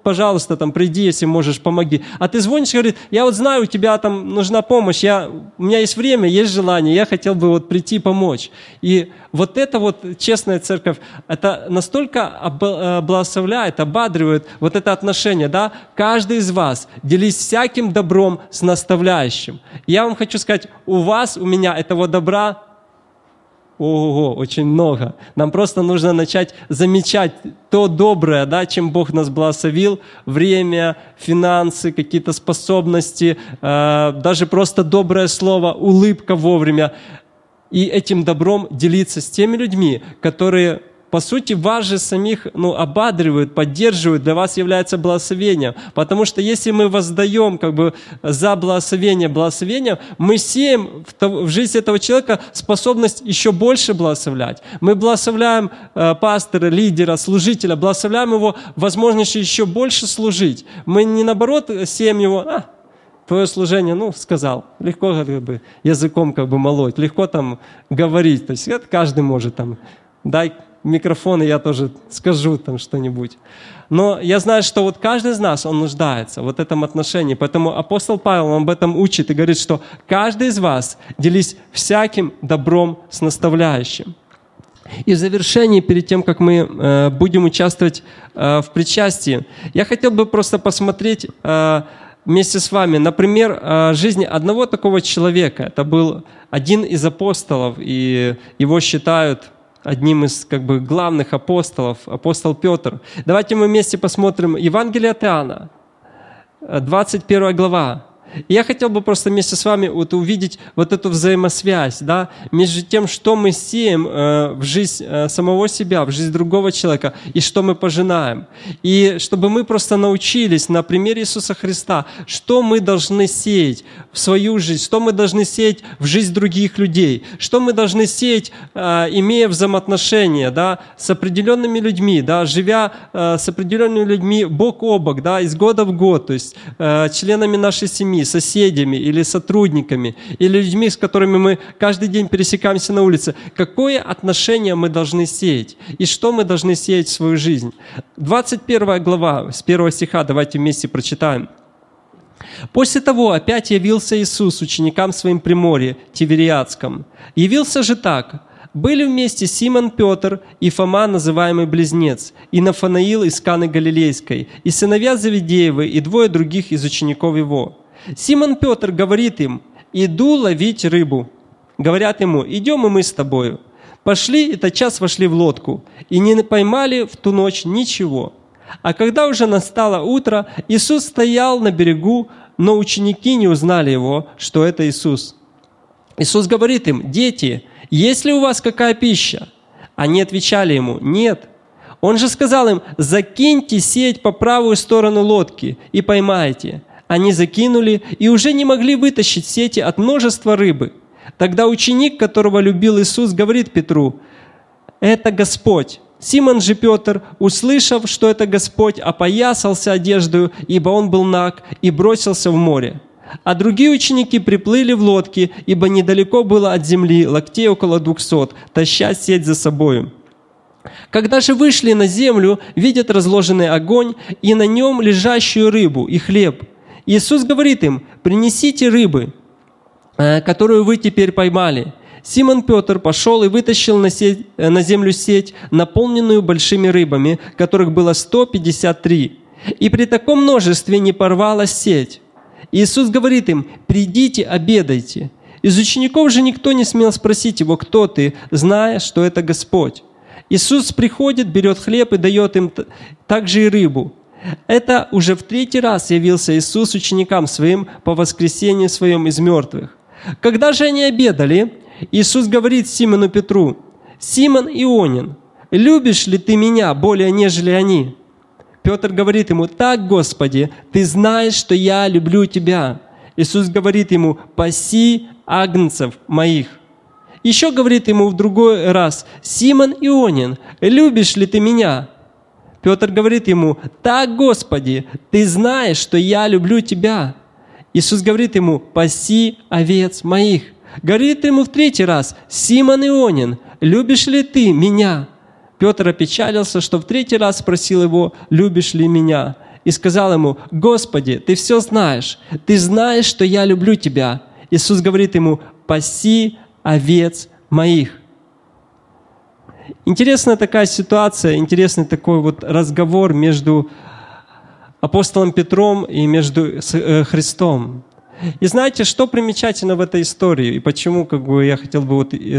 пожалуйста, там, приди, если можешь, помоги. А ты звонишь и говоришь, я вот знаю, у тебя там нужна помощь, у меня есть время, есть желание, я хотел бы вот прийти помочь. И вот это вот честная церковь, это настолько благословляет, ободривает вот это отношение, да? Каждый из вас делись всяким добром с наставляющим. Я вам хочу сказать, у вас, у меня этого добра ого, очень много. Нам просто нужно начать замечать то доброе, да, чем Бог нас благословил, время, финансы, какие-то способности, даже просто доброе слово, улыбка вовремя. И этим добром делиться с теми людьми, которые, по сути, вас же самих ободривают, поддерживают, для вас является благословением. Потому что если мы воздаем за благословение, мы сеем в жизнь этого человека способность еще больше благословлять. Мы благословляем пастора, лидера, служителя, благословляем его возможность еще больше служить. Мы не наоборот сеем его, твое служение, сказал, легко языком молоть, легко там говорить. То есть это каждый может там, дай микрофон, и я тоже скажу там что-нибудь. Но я знаю, что вот каждый из нас, он нуждается в этом отношении. Поэтому апостол Павел об этом учит и говорит, что каждый из вас делись всяким добром с наставляющим. И в завершении, перед тем, как мы будем участвовать в причастии, я хотел бы просто посмотреть вместе с вами, например, жизни одного такого человека. Это был один из апостолов, и его считают одним из главных апостолов, апостол Петр. Давайте мы вместе посмотрим Евангелие от Иоанна, 21 глава. И я хотел бы просто вместе с вами увидеть эту взаимосвязь, да, между тем, что мы сеем в жизнь самого себя, в жизнь другого человека, и что мы пожинаем. И чтобы мы просто научились на примере Иисуса Христа, что мы должны сеять в свою жизнь, что мы должны сеять в жизнь других людей, что мы должны сеять, имея взаимоотношения, да, с определенными людьми, да, живя с определенными людьми бок о бок, да, из года в год, то есть членами нашей семьи, соседями или сотрудниками, или людьми, с которыми мы каждый день пересекаемся на улице. Какое отношение мы должны сеять? И что мы должны сеять в свою жизнь? 21 глава, с 1 стиха, давайте вместе прочитаем. «После того опять явился Иисус ученикам своим при море Тивериадском. Явился же так. Были вместе Симон Петр и Фома, называемый Близнец, и Нафанаил из Каны Галилейской, и сыновья Завидеевы, и двое других из учеников его. Симон Петр говорит им: иду ловить рыбу. Говорят ему: идем и мы с тобою. Пошли и тотчас вошли в лодку, и не поймали в ту ночь ничего. А когда уже настало утро, Иисус стоял на берегу, но ученики не узнали его, что это Иисус. Иисус говорит им: дети, есть ли у вас какая пища? Они отвечали ему: нет. Он же сказал им: закиньте сеть по правую сторону лодки и поймайте. Они закинули и уже не могли вытащить сети от множества рыбы. Тогда ученик, которого любил Иисус, говорит Петру: это Господь. Симон же Петр, услышав, что это Господь, опоясался одеждою, ибо он был наг, и бросился в море. А другие ученики приплыли в лодке, ибо недалеко было от земли, локтей около 200, таща сеть за собою. Когда же вышли на землю, видят разложенный огонь и на нем лежащую рыбу и хлеб. Иисус говорит им: принесите рыбы, которую вы теперь поймали. Симон Петр пошел и вытащил на землю сеть, наполненную большими рыбами, которых было 153. И при таком множестве не порвалась сеть. Иисус говорит им: придите, обедайте. Из учеников же никто не смел спросить его: кто ты, зная, что это Господь. Иисус приходит, берет хлеб и дает им также и рыбу. Это уже в 3-й раз явился Иисус ученикам своим по воскресению своем из мертвых. Когда же они обедали, Иисус говорит Симону Петру: «Симон Ионин, любишь ли ты меня более, нежели они?» Петр говорит ему: «Так, Господи, ты знаешь, что я люблю тебя». Иисус говорит ему: «Паси агнцев моих». Еще говорит ему в другой раз: «Симон Ионин, любишь ли ты меня?» Петр говорит ему: «Так, Господи, ты знаешь, что я люблю тебя». Иисус говорит ему: «Паси овец моих». Говорит ему в 3-й раз: «Симон Ионин, любишь ли ты меня?» Петр опечалился, что в 3-й раз спросил его: «Любишь ли меня?» и сказал ему: «Господи, Ты все знаешь, Ты знаешь, что я люблю Тебя». Иисус говорит ему: «Паси овец моих». Интересная такая ситуация, интересный такой вот разговор между апостолом Петром и между Христом. И знаете, что примечательно в этой истории, и почему я хотел бы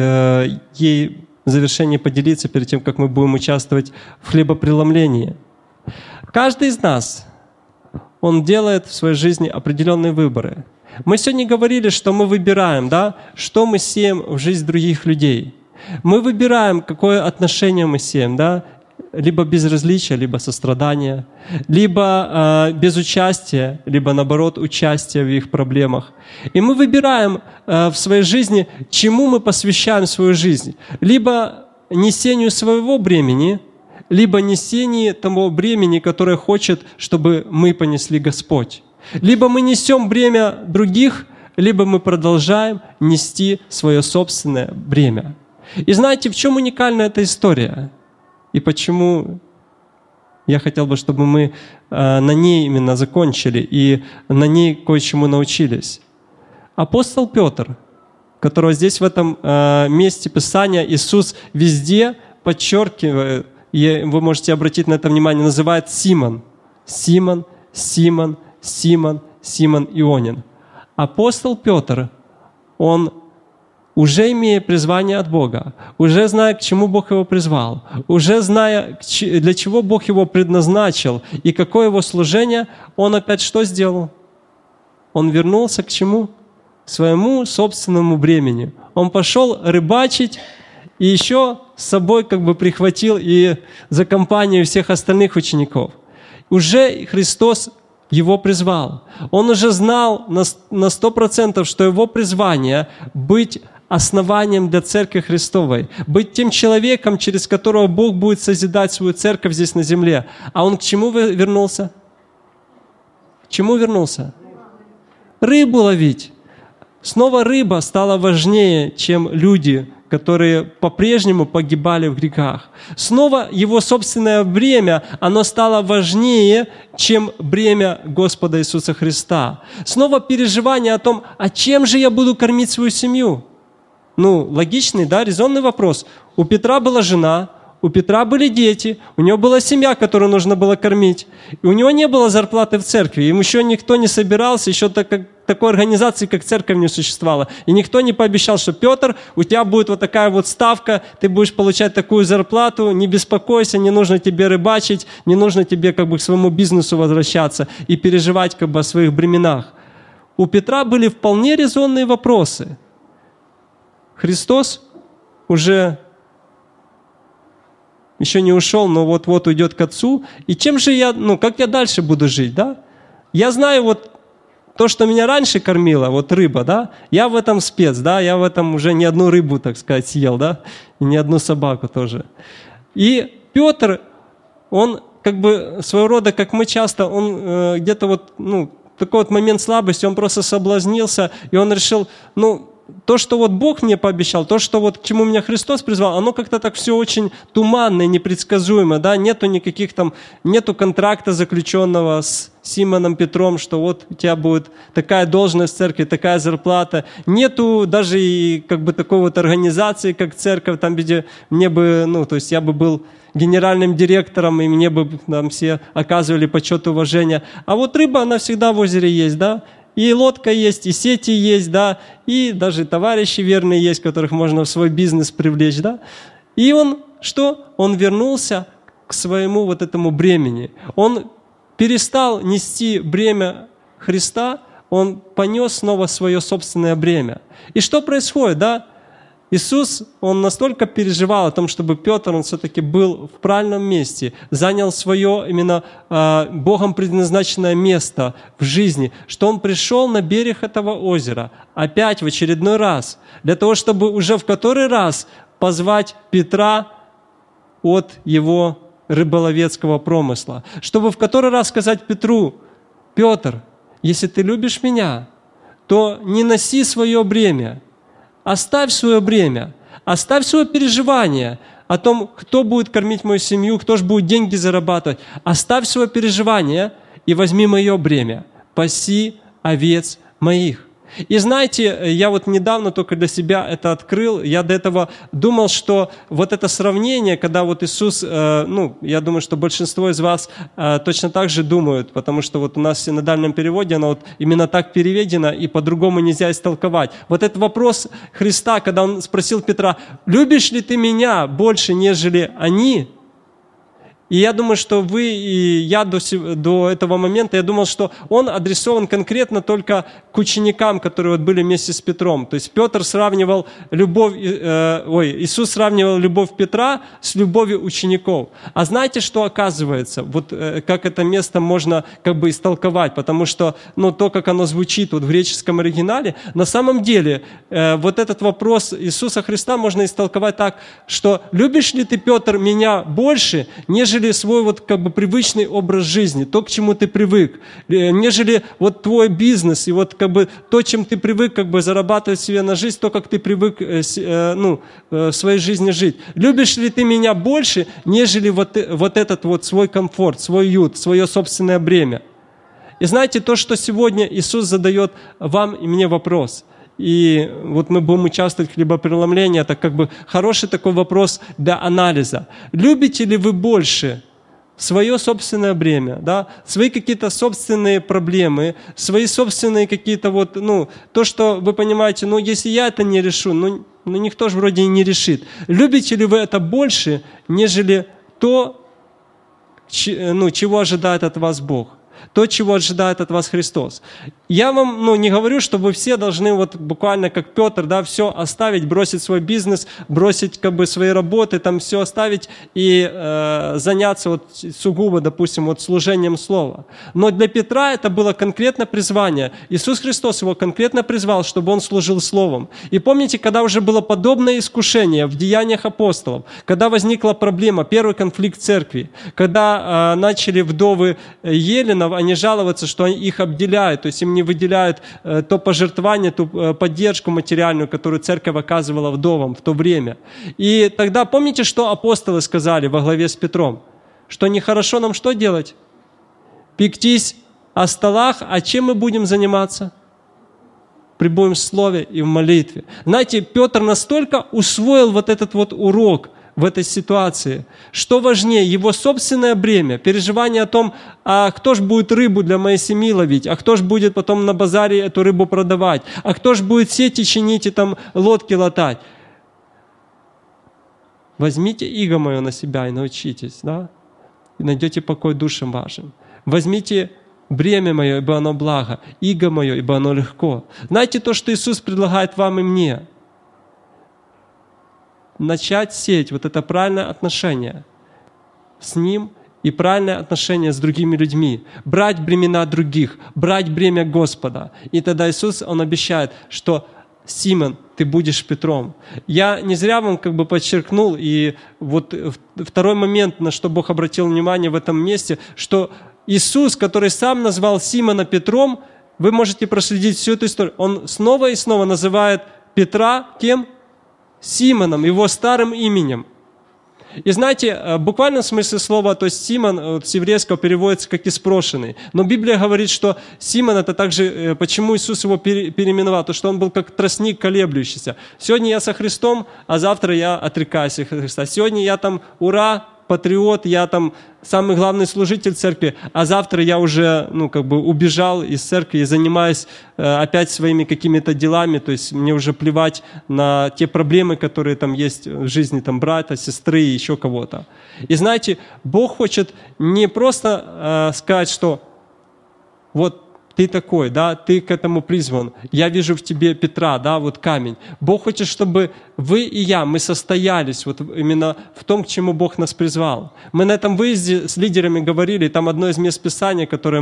ей в завершении поделиться перед тем, как мы будем участвовать в хлебопреломлении. Каждый из нас, он делает в своей жизни определенные выборы. Мы сегодня говорили, что мы выбираем, да, что мы сеем в жизнь других людей. Мы выбираем, какое отношение мы сеем, да, либо безразличие, либо сострадание, либо безучастие, либо, наоборот, участие в их проблемах. И мы выбираем в своей жизни, чему мы посвящаем свою жизнь. Либо несению своего бремени, либо несению того бремени, которое хочет, чтобы мы понесли Господь. Либо мы несем бремя других, либо мы продолжаем нести свое собственное бремя. И знаете, в чем уникальна эта история? И почему я хотел бы, чтобы мы на ней именно закончили и на ней кое-чему научились. Апостол Петр, которого здесь в этом месте Писания Иисус везде подчеркивает, и вы можете обратить на это внимание, называет Симон. Симон, Симон, Симон, Симон Ионин. Апостол Петр, он уже имея призвание от Бога, уже зная, к чему Бог его призвал, уже зная, для чего Бог его предназначил и какое его служение, он опять что сделал? Он вернулся к чему? К своему собственному бремени. Он пошел рыбачить и еще с собой прихватил и за компанию всех остальных учеников. Уже Христос его призвал. Он уже знал на 100%, что его призвание быть основанием для Церкви Христовой, быть тем человеком, через которого Бог будет созидать свою церковь здесь на земле. А он к чему вернулся? К чему вернулся? Рыбу ловить. Снова рыба стала важнее, чем люди, которые по-прежнему погибали в грехах. Снова его собственное бремя, оно стало важнее, чем бремя Господа Иисуса Христа. Снова переживание о том, а чем же я буду кормить свою семью? Логичный, да, резонный вопрос. У Петра была жена, у Петра были дети, у него была семья, которую нужно было кормить. И у него не было зарплаты в церкви, ему еще никто не собирался, еще такой организации, как церковь, не существовало. И никто не пообещал, что Петр, у тебя будет вот такая вот ставка, ты будешь получать такую зарплату, не беспокойся, не нужно тебе рыбачить, не нужно тебе к своему бизнесу возвращаться и переживать о своих бременах. У Петра были вполне резонные вопросы. Христос уже еще не ушел, но вот-вот уйдет к Отцу. И чем же как я дальше буду жить, да? Я знаю то, что меня раньше кормило, рыба, да? Я в этом спец, да? Я в этом уже не одну рыбу, так сказать, съел, да? И не одну собаку тоже. И Петр, он своего рода, как мы часто, он где-то такой момент слабости, он просто соблазнился, и он решил, то, что Бог мне пообещал, то, что к чему меня Христос призвал, оно как-то так все очень туманно и непредсказуемо, да, нету никаких нету контракта заключенного с Симоном Петром, что у тебя будет такая должность в церкви, такая зарплата, нету даже и такой организации, как церковь, там, где мне бы, то есть я бы был генеральным директором, и мне бы там все оказывали почет и уважение. А рыба, она всегда в озере есть, да, и лодка есть, и сети есть, да, и даже товарищи верные есть, которых можно в свой бизнес привлечь, да. И он что? Он вернулся к своему этому бремени. Он перестал нести бремя Христа, он понес снова свое собственное бремя. И что происходит, да? Иисус, он настолько переживал о том, чтобы Петр, он все-таки был в правильном месте, занял свое именно Богом предназначенное место в жизни, что он пришел на берег этого озера, опять в очередной раз, для того, чтобы уже в который раз позвать Петра от его рыболовецкого промысла, чтобы в который раз сказать Петру: Петр, если ты любишь меня, то не носи свое бремя, оставь свое бремя, оставь свое переживание о том, кто будет кормить мою семью, кто же будет деньги зарабатывать. Оставь свое переживание и возьми мое бремя, паси овец моих». И знаете, я вот недавно только для себя это открыл, я до этого думал, что вот это сравнение, когда вот Иисус, я думаю, что большинство из вас точно так же думают, потому что вот у нас в синодальном переводе оно вот именно так переведено, и по-другому нельзя истолковать. Вот этот вопрос Христа, когда Он спросил Петра: «Любишь ли ты меня больше, нежели они?» И я думаю, что вы и я до этого момента, я думал, что он адресован конкретно только к ученикам, которые вот были вместе с Петром. То есть Иисус сравнивал любовь Петра с любовью учеников. А знаете, что оказывается? Вот как это место можно как бы истолковать, потому что то, как оно звучит вот в греческом оригинале, на самом деле вот этот вопрос Иисуса Христа можно истолковать так, что «любишь ли ты, Петр, меня больше, нежели свой вот как бы привычный образ жизни, то, к чему ты привык, нежели вот твой бизнес и вот как бы то, чем ты привык как бы зарабатывать себе на жизнь, то, как ты привык в своей жизни жить. Любишь ли ты меня больше, нежели вот этот вот свой комфорт, свой уют, свое собственное бремя?» И знаете, то, что сегодня Иисус задает вам и мне вопрос, и вот мы будем участвовать в хлебопреломлении, это как бы хороший такой вопрос для анализа. Любите ли вы больше свое собственное бремя, да? Свои какие-то собственные проблемы, свои собственные какие-то вот, то, что вы понимаете, если я это не решу, никто же вроде и не решит. Любите ли вы это больше, нежели то, чего ожидает от вас Бог? То, чего ожидает от вас Христос. Я вам не говорю, что вы все должны вот буквально как Петр, все оставить, бросить свой бизнес, бросить как бы свои работы, там все оставить и заняться вот сугубо, допустим, вот служением Слова. Но для Петра это было конкретно призвание. Иисус Христос его конкретно призвал, чтобы он служил Словом. И помните, когда уже было подобное искушение в Деяниях апостолов, когда возникла проблема, первый конфликт церкви, когда начали вдовы Еленов, они жаловаться, что их обделяют, то есть им не выделяют то пожертвование, ту поддержку материальную, которую церковь оказывала вдовам в то время. И тогда помните, что апостолы сказали во главе с Петром? Что нехорошо нам что делать? Пектись о столах, а чем мы будем заниматься? Пребудем в слове и в молитве. Знаете, Петр настолько усвоил вот этот вот урок в этой ситуации. Что важнее, его собственное бремя, переживание о том, а кто же будет рыбу для моей семьи ловить, а кто же будет потом на базаре эту рыбу продавать, а кто же будет сети чинить и там лодки латать. Возьмите иго мое на себя и научитесь, и найдете покой душам вашим. Возьмите бремя мое, ибо оно благо, иго мое, ибо оно легко. Знаете то, что Иисус предлагает вам и мне? Начать сеять вот это правильное отношение с Ним и правильное отношение с другими людьми. Брать бремена других, брать бремя Господа. И тогда Иисус, Он обещает, что Симон, ты будешь Петром. Я не зря вам как бы подчеркнул, и вот второй момент, на что Бог обратил внимание в этом месте, что Иисус, который сам назвал Симона Петром, вы можете проследить всю эту историю, Он снова и снова называет Петра кем? Симоном, его старым именем. И знаете, в буквальном смысле слова, то есть Симон с еврейского переводится как «испрошенный». Но Библия говорит, что Симон это также, почему Иисус его переименовал, то что он был как тростник колеблющийся. Сегодня я со Христом, а завтра я отрекаюсь от Христа. Сегодня я там ура, патриот, я там самый главный служитель церкви, а завтра я уже, убежал из церкви и занимаюсь опять своими какими-то делами, то есть мне уже плевать на те проблемы, которые там есть в жизни там брата, сестры и еще кого-то. И знаете, Бог хочет не просто сказать, что вот ты такой, ты к этому призван. Я вижу в тебе Петра, вот камень. Бог хочет, чтобы вы и я, мы состоялись вот именно в том, к чему Бог нас призвал. Мы на этом выезде с лидерами говорили, там одно из мест Писания, которое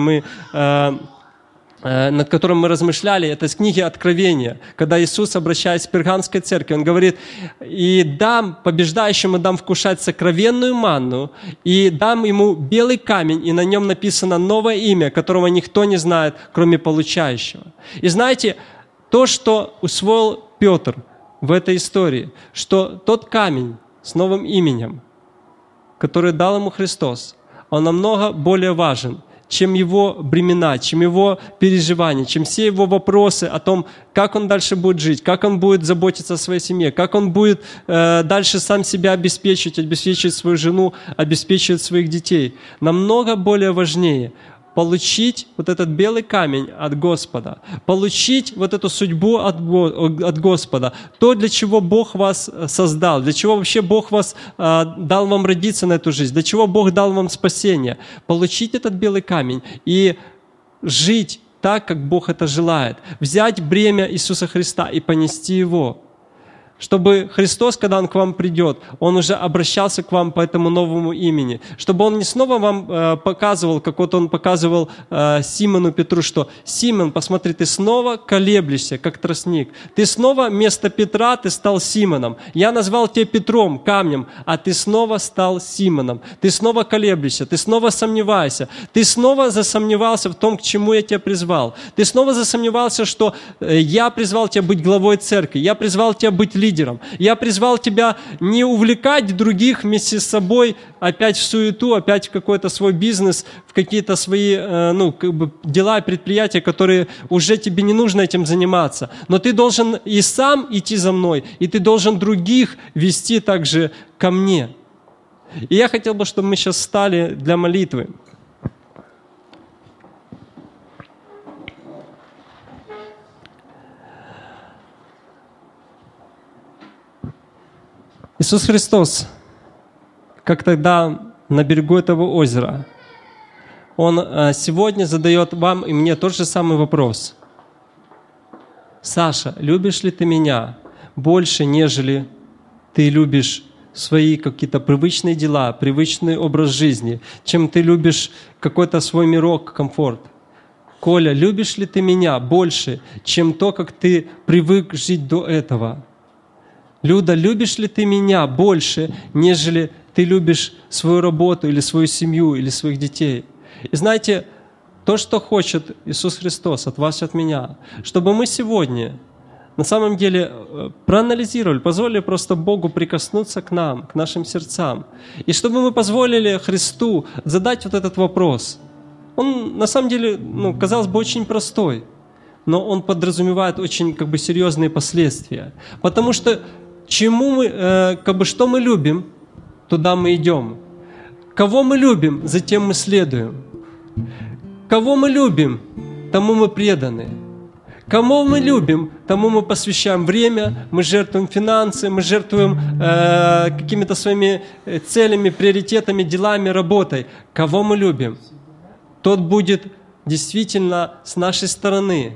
над которым мы размышляли, это из книги Откровения, когда Иисус, обращаясь к Перганской церкви, Он говорит: «И дам побеждающему дам вкушать сокровенную манну, и дам ему белый камень, и на нем написано новое имя, которого никто не знает, кроме получающего». И знаете, то, что усвоил Петр в этой истории, что тот камень с новым именем, который дал ему Христос, он намного более важен, чем его бремена, чем его переживания, чем все его вопросы о том, как он дальше будет жить, как он будет заботиться о своей семье, как он будет дальше сам себя обеспечивать свою жену, обеспечивать своих детей. Намного более важнее получить вот этот белый камень от Господа, получить вот эту судьбу от Господа, то, для чего Бог вас создал, для чего вообще Бог вас дал вам родиться на эту жизнь, для чего Бог дал вам спасение. Получить этот белый камень и жить так, как Бог это желает. Взять бремя Иисуса Христа и понести его. Чтобы Христос, когда Он к вам придет, Он уже обращался к вам по этому новому имени. Чтобы Он не снова вам показывал, как вот Он показывал Симону Петру, что «Симон, посмотри, ты снова колеблешься, как тростник. Ты снова вместо Петра ты стал Симоном. Я назвал тебя Петром, камнем, а ты снова стал Симоном. Ты снова колеблешься, ты снова сомневаешься. Ты снова засомневался в том, к чему я тебя призвал. Ты снова засомневался, что я призвал тебя быть главой церкви, я призвал тебя быть лидером. Я призвал тебя не увлекать других вместе с собой опять в суету, опять в какой-то свой бизнес, в какие-то свои дела и предприятия, которые уже тебе не нужно этим заниматься. Но ты должен и сам идти за мной, и ты должен других вести также ко мне. И я хотел бы, чтобы мы сейчас встали для молитвы. Иисус Христос, как тогда на берегу этого озера, Он сегодня задает вам и мне тот же самый вопрос. Саша, любишь ли ты меня больше, нежели ты любишь свои какие-то привычные дела, привычный образ жизни, чем ты любишь какой-то свой мирок, комфорт? Коля, любишь ли ты меня больше, чем то, как ты привык жить до этого? Люда, любишь ли ты меня больше, нежели ты любишь свою работу или свою семью, или своих детей? И знаете, то, что хочет Иисус Христос от вас и от меня, чтобы мы сегодня на самом деле проанализировали, позволили просто Богу прикоснуться к нам, к нашим сердцам. И чтобы мы позволили Христу задать вот этот вопрос. Он на самом деле, казалось бы, очень простой, но он подразумевает очень серьезные последствия. Потому что что мы любим, туда мы идем. Кого мы любим, затем мы следуем. Кого мы любим, тому мы преданы. Кому мы любим, тому мы посвящаем время, мы жертвуем финансы, мы жертвуем какими-то своими целями, приоритетами, делами, работой. Кого мы любим, тот будет действительно с нашей стороны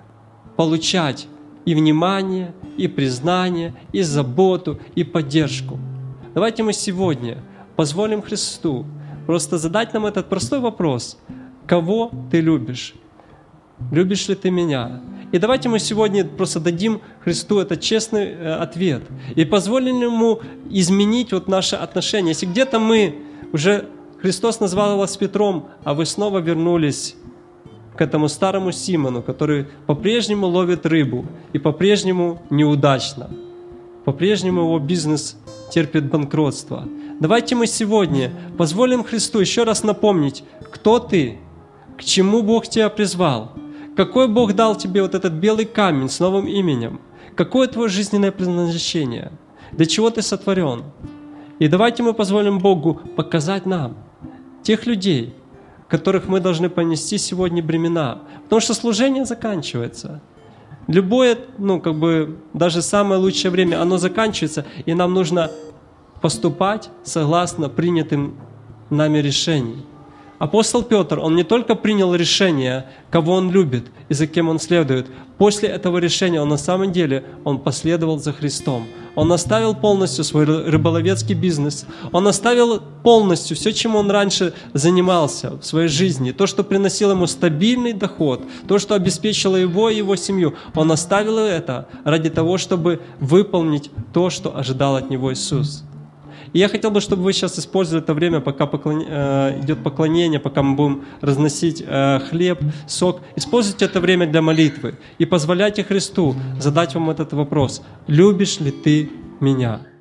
получать и внимание, и признание, и заботу, и поддержку. Давайте мы сегодня позволим Христу просто задать нам этот простой вопрос. Кого ты любишь? Любишь ли ты меня? И давайте мы сегодня просто дадим Христу этот честный ответ. И позволим Ему изменить наши отношения. Если где-то мы уже, Христос назвал вас Петром, а вы снова вернулись к этому старому Симону, который по-прежнему ловит рыбу и по-прежнему неудачно. По-прежнему его бизнес терпит банкротство. Давайте мы сегодня позволим Христу еще раз напомнить, кто ты, к чему Бог тебя призвал, какой Бог дал тебе этот белый камень с новым именем, какое твое жизненное предназначение, для чего ты сотворен. И давайте мы позволим Богу показать нам тех людей, которых мы должны понести сегодня бремена. Потому что служение заканчивается. Любое, даже самое лучшее время, оно заканчивается, и нам нужно поступать согласно принятым нами решениям. Апостол Петр, он не только принял решение, кого он любит и за кем он следует. После этого решения он на самом деле последовал за Христом. Он оставил полностью свой рыболовецкий бизнес. Он оставил полностью все, чем он раньше занимался в своей жизни. То, что приносило ему стабильный доход, то, что обеспечило его и его семью. Он оставил это ради того, чтобы выполнить то, что ожидал от него Иисус. И я хотел бы, чтобы вы сейчас использовали это время, пока идет поклонение, пока мы будем разносить хлеб, сок. Используйте это время для молитвы и позволяйте Христу задать вам этот вопрос. Любишь ли ты меня?